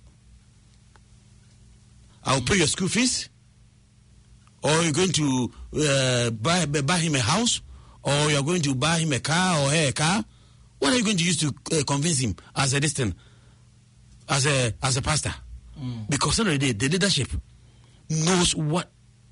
I'll pay your school fees, or you're going to uh, buy buy him a house, or you're going to buy him a car or her a car. What are you going to use to uh, convince him as a distant, as a as a pastor? Mm. Because at the end of the day, the leadership knows what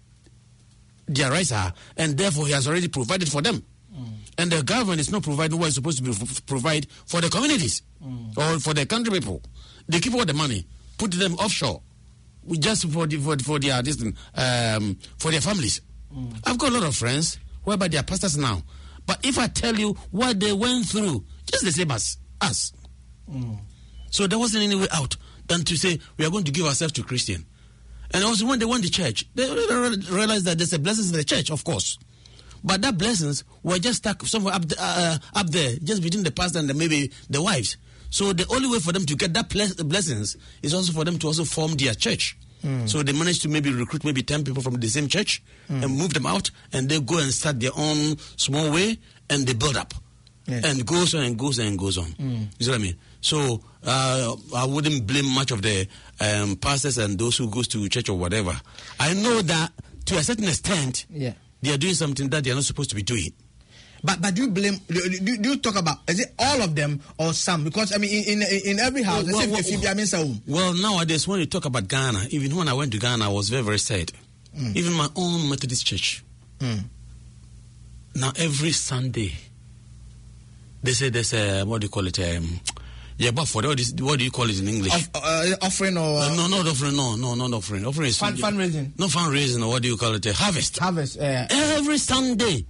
their rights are, and therefore he has already provided for them. Mm. And the government is not providing what is supposed to be f- provide for the communities mm. or for the country people. They keep all the money, put them offshore, just for the, for, for their distant, um, for their families. Mm. I've got a lot of friends whereby they are pastors now, but if I tell you what they went through, just the same as us. Mm. So there wasn't any way out than to say we are going to give ourselves to Christian. And also when they went to church, they realized that there's a blessings in the church, of course. But that blessings were just stuck somewhere up, the, uh, up there, just between the pastor and the, maybe the wives. So the only way for them to get that blessings is also for them to also form their church. Mm. So they managed to maybe recruit maybe ten people from the same church mm. and move them out, and they go and start their own small way, and they build up. Yeah. And goes on and goes on and goes on. Mm. You see what I mean? So uh, I wouldn't blame much of the um, pastors and those who goes to church or whatever. I know that to a certain extent, yeah. they are doing something that they are not supposed to be doing. But but do you blame? Do, do, do you talk about? Is it all of them or some? Because I mean, in in, in every house, well, well, well, well, nowadays when you talk about Ghana, even when I went to Ghana, I was very very sad. Mm. Even my own Methodist church. Mm. Now every Sunday, they say there's a what do you call it? Um, yeah, but for what, is, what do you call it in English? Off, uh, offering or uh, no, not offering. No, no, not offering. Offering is fund, fundraising. No fundraising or what do you call it? Uh, harvest. Harvest. Uh, every Sunday.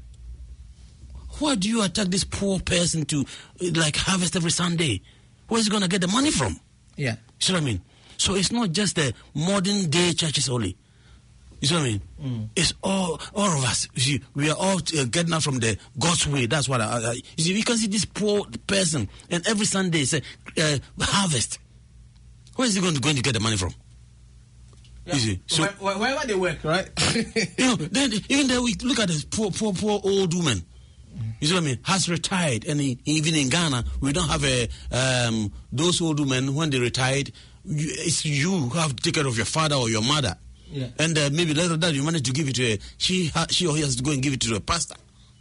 Why do you attack this poor person to like harvest every Sunday? Where's he gonna get the money from? Yeah, you see what I mean. So it's not just the modern day churches only. You see what I mean? Mm. It's all all of us. You see, we are all uh, getting out from the God's way. That's what I, I, you see. You can see this poor person, and every Sunday it's a uh, harvest. Where is he going to, going to get the money from? Yeah. You see, so Where, wherever they work, right? You know, then even then we look at this poor, poor, poor old woman. You see what I mean? Has retired, and he, even in Ghana, we don't have a um, those old women when they retired. You, it's you who have to take care of your father or your mother. Yeah. And uh, maybe later that you manage to give it to a she ha, she or he has to go and give it to a pastor,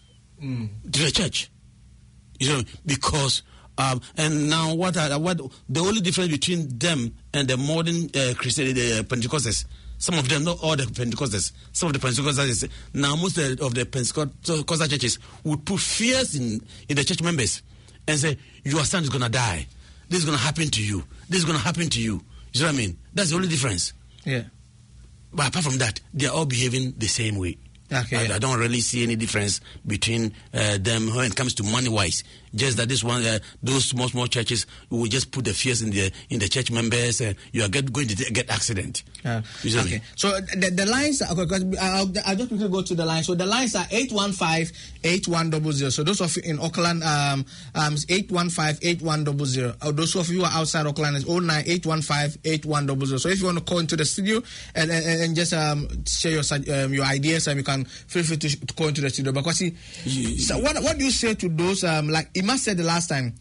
mm. to the church. You know, because um, and now what are, what the only difference between them and the modern uh, Christian the Pentecostals. Some of them, not all the Pentecostals, some of the Pentecostals, now most of the, of the Pentecostal churches would put fears in, in the church members and say, your son is going to die. This is going to happen to you. This is going to happen to you. You see what I mean? That's the only difference. Yeah. But apart from that, they are all behaving the same way. Okay. I, I don't really see any difference between uh, them when it comes to money-wise. Just that this one, uh, those small, small churches will just put the fears in the in the church members. Uh, you are get, going to get accident. Uh, okay. So the, the lines, are, I'll, I'll just quickly go to the lines. So the lines are eight one five, eight one zero zero. So those of you in Auckland, um, um, eight one five, eight one zero zero. Uh, those of you who are outside Auckland is oh nine eight one five, eight one zero zero. So if you want to call into the studio and and, and just um, share your um, your ideas, and you can feel free to, to call into the studio. Because see, so what what do you say to those um, like Ima said the last time?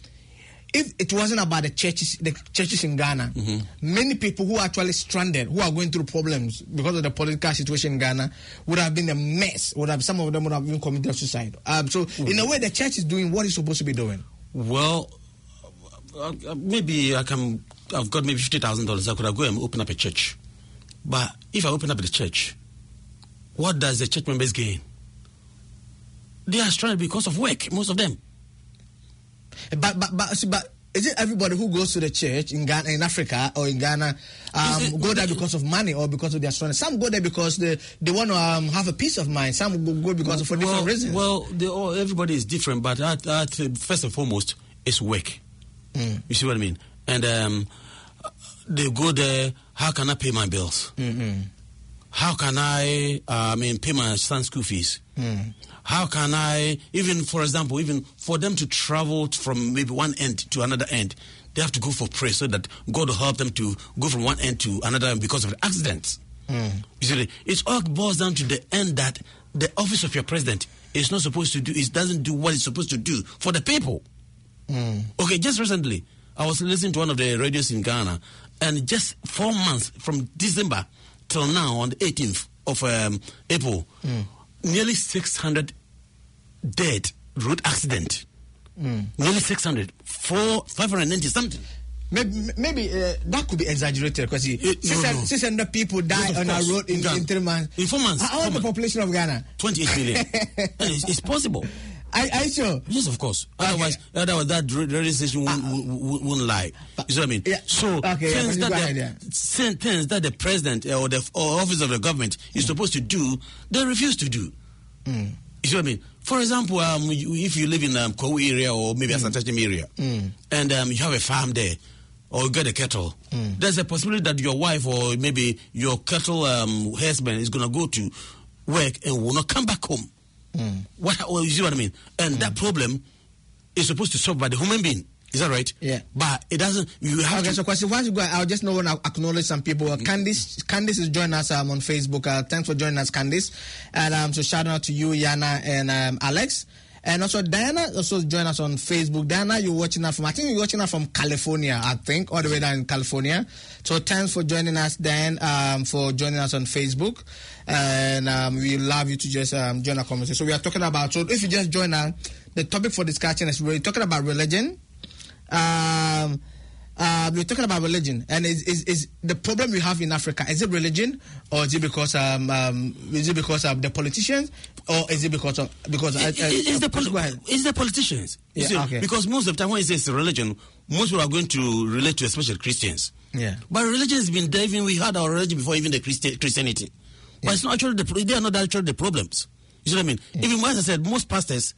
If it wasn't about the churches, the churches in Ghana, mm-hmm. many people who are actually stranded, who are going through problems because of the political situation in Ghana, would have been a mess. Would have some of them would have even committed suicide. Um, so, mm-hmm. in a way, the church is doing what it's supposed to be doing. Well, uh, maybe I can. I've got maybe fifty thousand dollars. I could have go and open up a church. But if I open up the church, what does the church members gain? They are stranded because of work. Most of them. But but but but is it everybody who goes to the church in Ghana, in Africa or in Ghana, um, it, go there because of money or because of their strength? Some go there because they, they want to um, have a peace of mind. Some go, go because of for well, different reasons. Well, they all, everybody is different, but at, at, first and foremost, it's work. Mm. You see what I mean? And um, they go there. How can I pay my bills? Mm-hmm. How can I, uh, I mean, pay my son's school fees? Mm. How can I, even for example, even for them to travel from maybe one end to another end, they have to go for prayer so that God will help them to go from one end to another end because of the accidents. Mm. You see, it all boils down to the end that the office of your president is not supposed to do, it doesn't do what it's supposed to do for the people. Mm. Okay, just recently, I was listening to one of the radios in Ghana, and just four months from December till now, on the eighteenth of um, April, Mm. nearly six hundred dead road accident. Mm. Nearly six hundred. Four, five hundred ninety something. Maybe, maybe uh, that could be exaggerated because no, six hundred no. people die Yes, of on course. a road in, In in three months. In four months. How is the population of Ghana? twenty-eight million. And it's, it's possible. Are, are you sure? Yes, of course. Otherwise, otherwise that radio station won't, won't, won't lie. You see what I mean? Yeah. So Okay, things, yeah, that go the, ahead, yeah. sen- things that the president or the or office of the government is supposed to do, they refuse to do. Mm. You see what I mean? For example, um, you, if you live in um, Kowu area or maybe Mm. a Asantachim area, Mm. and um, you have a farm there, or you get a cattle, Mm. there's a possibility that your wife or maybe your cattle um, husband is going to go to work and will not come back home. Mm. What well, you see what I mean? And that problem is supposed to solve by the human being. Is that right? Yeah. But it doesn't. You have Okay, to. so question, once you go, I'll just know when I acknowledge some people. Uh, Candice, Candice is joining us um, on Facebook. Uh, thanks for joining us, Candice. And um, so shout out to you, Yana and um, Alex. And also Diana also join us on Facebook. Diana, you're watching us from, I think you're watching us from California, I think, all the way down in California. So thanks for joining us, Dan, um, for joining us on Facebook. And um, we love you to just um, join our conversation. So we are talking about, so if you just join us, the topic for discussion is really talking about religion. Um, uh, we're talking about religion, and is, is is the problem we have in Africa? Is it religion, or is it because um, um is it because of the politicians, or is it because of because It- uh, uh, it- it's, the uh, poli- go ahead. it's the politicians. You Yeah, see, okay. Because most of the time when it says religion, most people are going to relate to especially Christians. Yeah. But religion has been there. Even we had our religion before even the Christi- Christianity. But it's not actually the pro- they are not actually the problems. You see what I mean? Even as I said, most pastors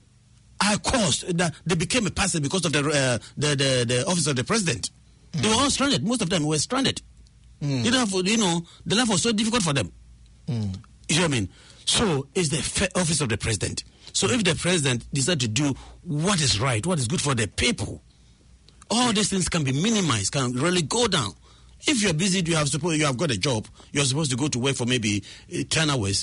are caused that they became a pastor because of the uh, the, the the office of the president. They were all stranded. Most of them were stranded. Mm. They don't have, you know, the life was so difficult for them. Mm. You know what I mean? So it's the fe- office of the president. So if the president decides to do what is right, what is good for the people, all these things can be minimized, can really go down. If you're busy, you have suppose you have got a job, you're supposed to go to work for maybe uh, ten hours.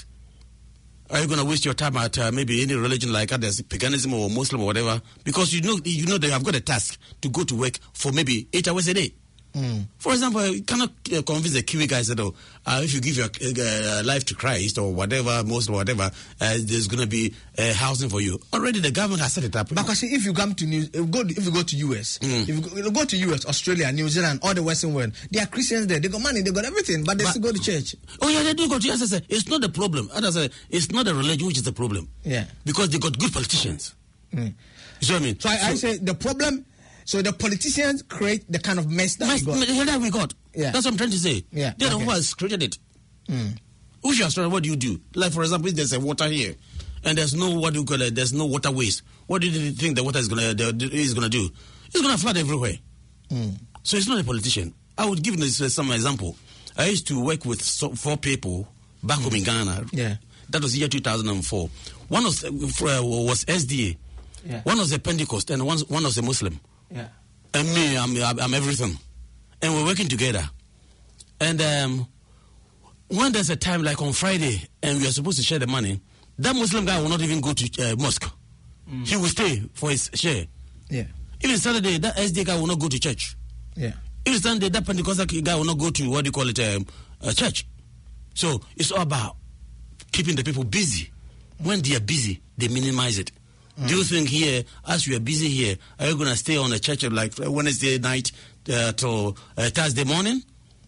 Are you going to waste your time at uh, maybe any religion like others, paganism or Muslim or whatever? Because you know you know they have got a task to go to work for maybe eight hours a day. Mm. For example, you cannot uh, convince a Kiwi guy that, oh, uh, if you give your uh, life to Christ or whatever, Muslim or whatever, uh, there's going to be uh, housing for you. Already the government has set it up. Because see, if you come to New, if you go, if you go to U S, Mm. if you go, you go to U S, Australia, New Zealand, all the Western world, they are Christians there. They got money, they got everything, but they But- still go to church. Oh yeah, they do go to yes, I say, it's not the problem. As I say, it's not the religion which is the problem. Yeah. Because they got good politicians. Mm. You see what I mean? So I, I say the problem. So the politicians create the kind of mess that Mess- we got. mess that we got. Yeah. That's what I'm trying to say. Yeah, They're the okay. ones who created it. Mm. If you're stranded, what do you do? Like, for example, if there's a water here, and there's no, what do you call it, there's no water waste, what do you think the water is going to is gonna do? It's going to flood everywhere. Mm. So it's not a politician. I would give this uh, some example. I used to work with so, four people back home in Ghana. Yeah. That was year two thousand four. One was, uh, was S D A. Yeah. One was a Pentecost, and one, one was a Muslim. Yeah. And me, I'm, I'm, I'm everything. And we're working together. And um, when there's a time like on Friday and we are supposed to share the money, that Muslim guy will not even go to uh, mosque. Mm. He will stay for his share. Yeah. Even Saturday, that S D guy will not go to church. Yeah. Even Sunday, that Pentecostal guy will not go to, what do you call it, um, uh, church. So it's all about keeping the people busy. When they are busy, they minimize it. Mm. Do you think here, as you are busy here, are you going to stay on a church like Wednesday night uh, till uh, Thursday morning?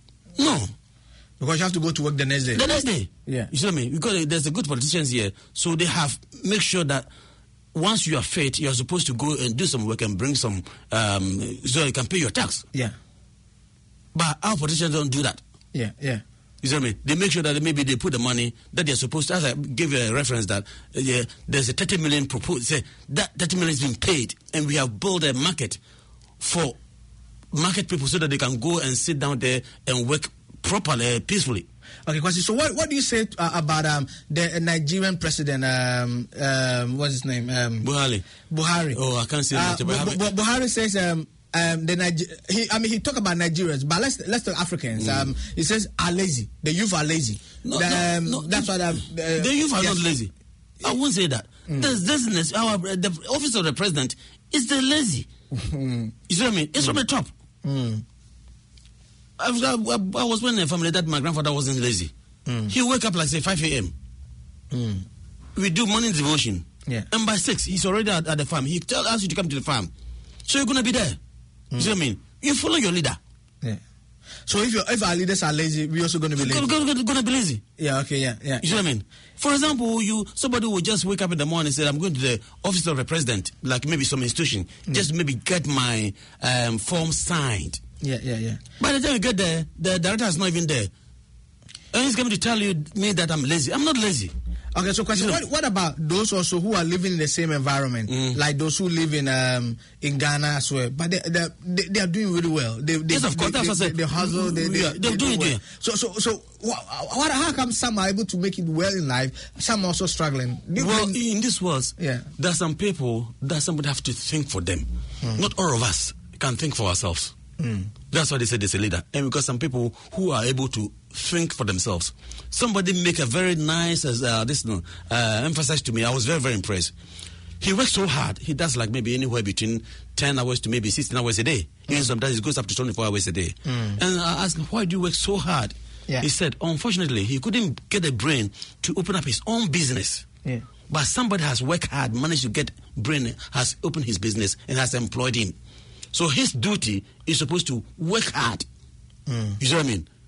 No. Because you have to go to work the next day. The next day. Yeah. You see what I mean? Because there's a good politicians here, so they have make sure that once you are fit, you're supposed to go and do some work and bring some, um, so you can pay your tax. Yeah. But our politicians don't do that. Yeah. Yeah. You see what I mean? They make sure that maybe they put the money that they're supposed to. As I gave you a reference that uh, yeah, there's a thirty million proposed. Say that thirty million has been paid, and we have built a market for market people so that they can go and sit down there and work properly, uh, peacefully. Okay, Kwasi, so what, what do you say uh, about um, the Nigerian president, um, um, what's his name? Um, Buhari. Buhari. Oh, I can't say Uh, much about Bu- it. Bu- Buhari says um, um, the Niger- he, I mean, he talk about Nigerians, but let's let's talk Africans. Mm. Um, he says are lazy. The youth are lazy. No, The, no, um, no, that's what um, uh, The youth are yes. not lazy. I won't say that. Mm. There's laziness. Our the office of the president is the lazy. You see what I mean? It's from the top. Mm. I, was- I, I was born in a family that my grandfather wasn't lazy. Mm. He wake up like say five a.m. Mm. We do morning devotion. Yeah. And by six, he's already at, at the farm. He tell us you to come to the farm. So you're gonna be there. You see what I mean? You follow your leader. Yeah. So if you if our leaders are lazy, we're also going to be lazy. Gonna, gonna, gonna be lazy. Yeah. Okay. Yeah. Yeah. You see what I mean? For example, you somebody will just wake up in the morning and say, "I'm going to the office of the president, like maybe some institution, just maybe get my um, form signed." Yeah. Yeah. Yeah. By the time you get there, the director is not even there, and he's going to tell you me that I'm lazy. I'm not lazy. Okay, so question: what, what about those also who are living in the same environment, Mm. like those who live in um in Ghana as well, but they they, they, they are doing really well. They, they, Yes, of course, They, that's what I they, said. they, they hustle. They, they, Yeah, they they're do doing well. it. So so so what, what? How come some are able to make it well in life? Some are also struggling. Do you Well, think- in this world, Yeah. there are some people that somebody have to think for them. Not all of us can think for ourselves. Mm. That's why they say there's a leader. And because some people who are able to think for themselves. Somebody make a very nice uh, this no, uh, emphasize to me. I was very, very impressed. He works so hard. He does like maybe anywhere between ten hours to maybe sixteen hours a day. Mm. Even sometimes it goes up to twenty-four hours a day. Mm. And I asked him, why do you work so hard? Yeah. He said, unfortunately, he couldn't get a brain to open up his own business. Yeah. But somebody has worked hard, managed to get brain, has opened his business and has employed him. So his duty is supposed to work hard. Mm. You see what I mean?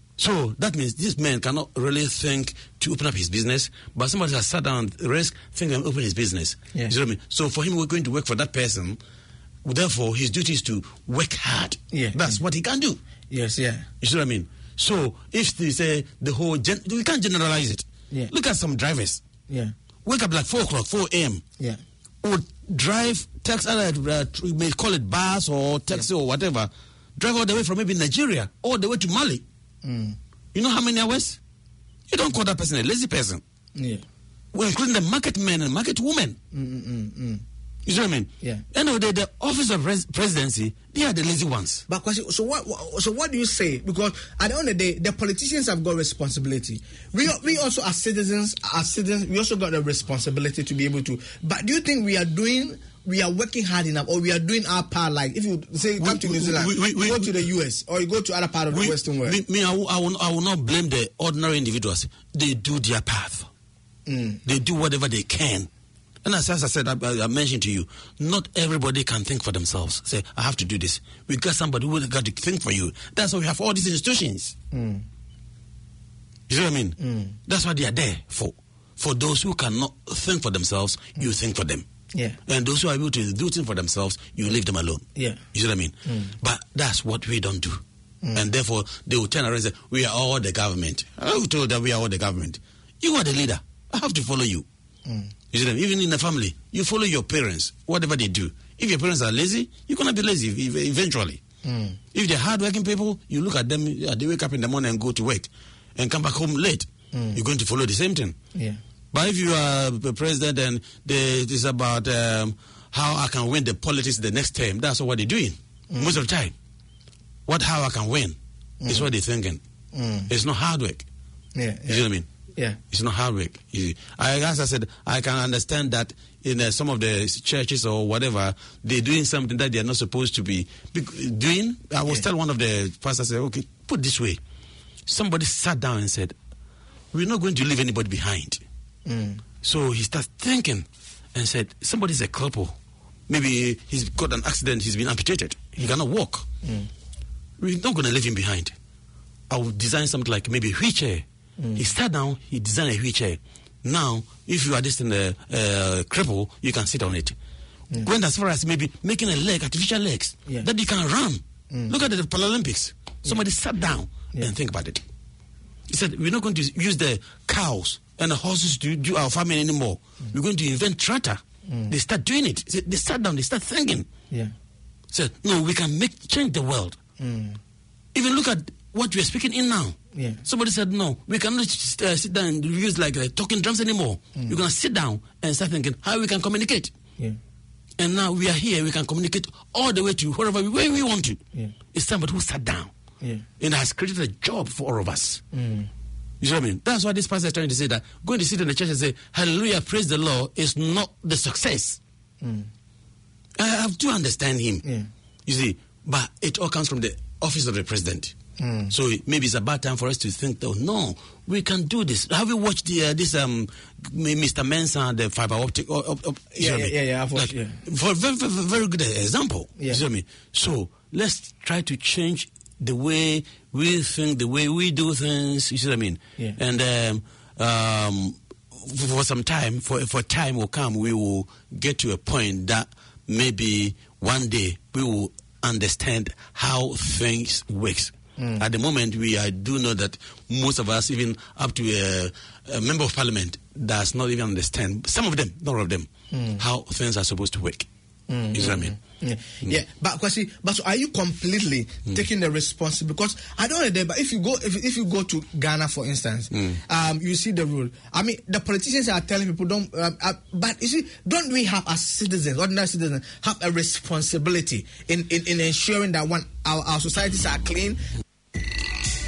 So that means this man cannot really think to open up his business, but somebody has sat down, risk, think and open his business. Yeah. You see what I mean? So for him, we're going to work for that person. Therefore, his duty is to work hard. Yeah. That's what he can do. Yes. Yeah. You see what I mean? So if they say the whole, gen- we can't generalize it. Yeah. Look at some drivers. Yeah. Wake up like four o'clock, four a.m. Yeah. Would drive, taxi, uh, uh, you may call it bus or taxi or whatever, drive all the way from maybe Nigeria, all the way to Mali. Mm. You know how many hours? You don't call that person a lazy person. Yeah. We're including the market men and market women. Mm, mm, mm. You see what I mean? Yeah. End of the day, the office of res- presidency, they are the lazy ones. But question, so what, what? So what do you say? Because at the end of the day, the politicians have got responsibility. We we also as citizens, as citizens, we also got a responsibility to be able to. But do you think we are doing? We are working hard enough, or we are doing our part? Like if you say come We- to we- New Zealand, we- we- we- go to the U S, or you go to other part of the We- Western world. Me, me I, will, I, will, I will not blame the ordinary individuals. They do their path. Mm. They do whatever they can. And as, as I said, I, I, I mentioned to you, not everybody can think for themselves. Say, I have to do this. We got somebody who got to think for you. That's why we have all these institutions. Mm. You see what I mean? Mm. That's what they are there for. For those who cannot think for themselves, you think for them. Yeah. And those who are able to do things for themselves, you leave them alone. Yeah. You see what I mean? Mm. But that's what we don't do. Mm. And therefore, they will turn around and say, we are all the government. Who told that we are all the government? You are the leader. I have to follow you. Mm. You see what I mean? Even in the family, you follow your parents, whatever they do. If your parents are lazy, you're going to be lazy ev- eventually. Mm. If they're hardworking people, you look at them, yeah, they wake up in the morning and go to work and come back home late. Mm. You're going to follow the same thing. Yeah. But if you are the president and they, it's about um, how I can win the politics the next term, that's what they're doing Mm. most of the time. What how I can win is what they're thinking. Mm. It's not hard work. Yeah. You see what I mean? Yeah. It's not hard work. You, I, as I said, I can understand that in uh, some of the churches or whatever, they're doing something that they're not supposed to be bec- doing. I was Yeah. telling one of the pastors, okay, put this way. Somebody sat down and said, we're not going to leave anybody behind. Mm. So he starts thinking and said, somebody's a cripple. Maybe he's got an accident, he's been amputated. He cannot walk. Mm. We're not going to leave him behind. I will design something like maybe a wheelchair. Mm. He sat down, he designed a wheelchair. Now, if you are just in a uh, cripple, you can sit on it. Mm. Going as far as maybe making a leg, artificial legs, Yeah. that you can run. Mm. Look at the Paralympics. Somebody sat down Yeah. and think about it. He said, we're not going to use the cows and the horses to do our farming anymore. Mm. We're going to invent tractor. Mm. They start doing it. He said, they sat down, they start thinking. Yeah. Said, no, we can make change the world. Mm. Even look at what we are speaking in now. Yeah. Somebody said, no, we cannot just, uh, sit down and use like uh, talking drums anymore. Mm. You're going to sit down and start thinking how we can communicate. Yeah. And now we are here, we can communicate all the way to wherever we, where we want to. Yeah. It's somebody who sat down Yeah. and has created a job for all of us. Mm. You see what I mean? That's why this pastor is trying to say that going to sit in the church and say, hallelujah, praise the Lord, is not the success. Mm. I have to understand him. Yeah. You see, but it all comes from the office of the president. Mm. So maybe it's a bad time for us to think, oh, no, we can do this. Have you watched the, uh, this um, Mister Mensah, the fiber optic? Uh, uh, uh, Yeah, yeah, yeah, yeah, I've watched, like, yeah. For a very, very, very good example. Yeah. You see what I mean? So let's try to change the way we think, the way we do things. You see what I mean? Yeah. And um, um, for, for some time, for for time will come, we will get to a point that maybe one day we will understand how things works. Mm. At the moment, we I do know that most of us, even up to a, a member of parliament, does not even understand. Some of them, not all of them, Mm. how things are supposed to work. Mm, You see what I mean? Yeah, yeah. But Kwasi, but so are you completely taking the responsibility? Because I don't know, but if you go, if, if you go to Ghana, for instance, um, you see the rule. I mean, the politicians are telling people don't. Uh, uh, but you see, don't we have as citizens, ordinary citizens, have a responsibility in in, in ensuring that one our, our societies are clean?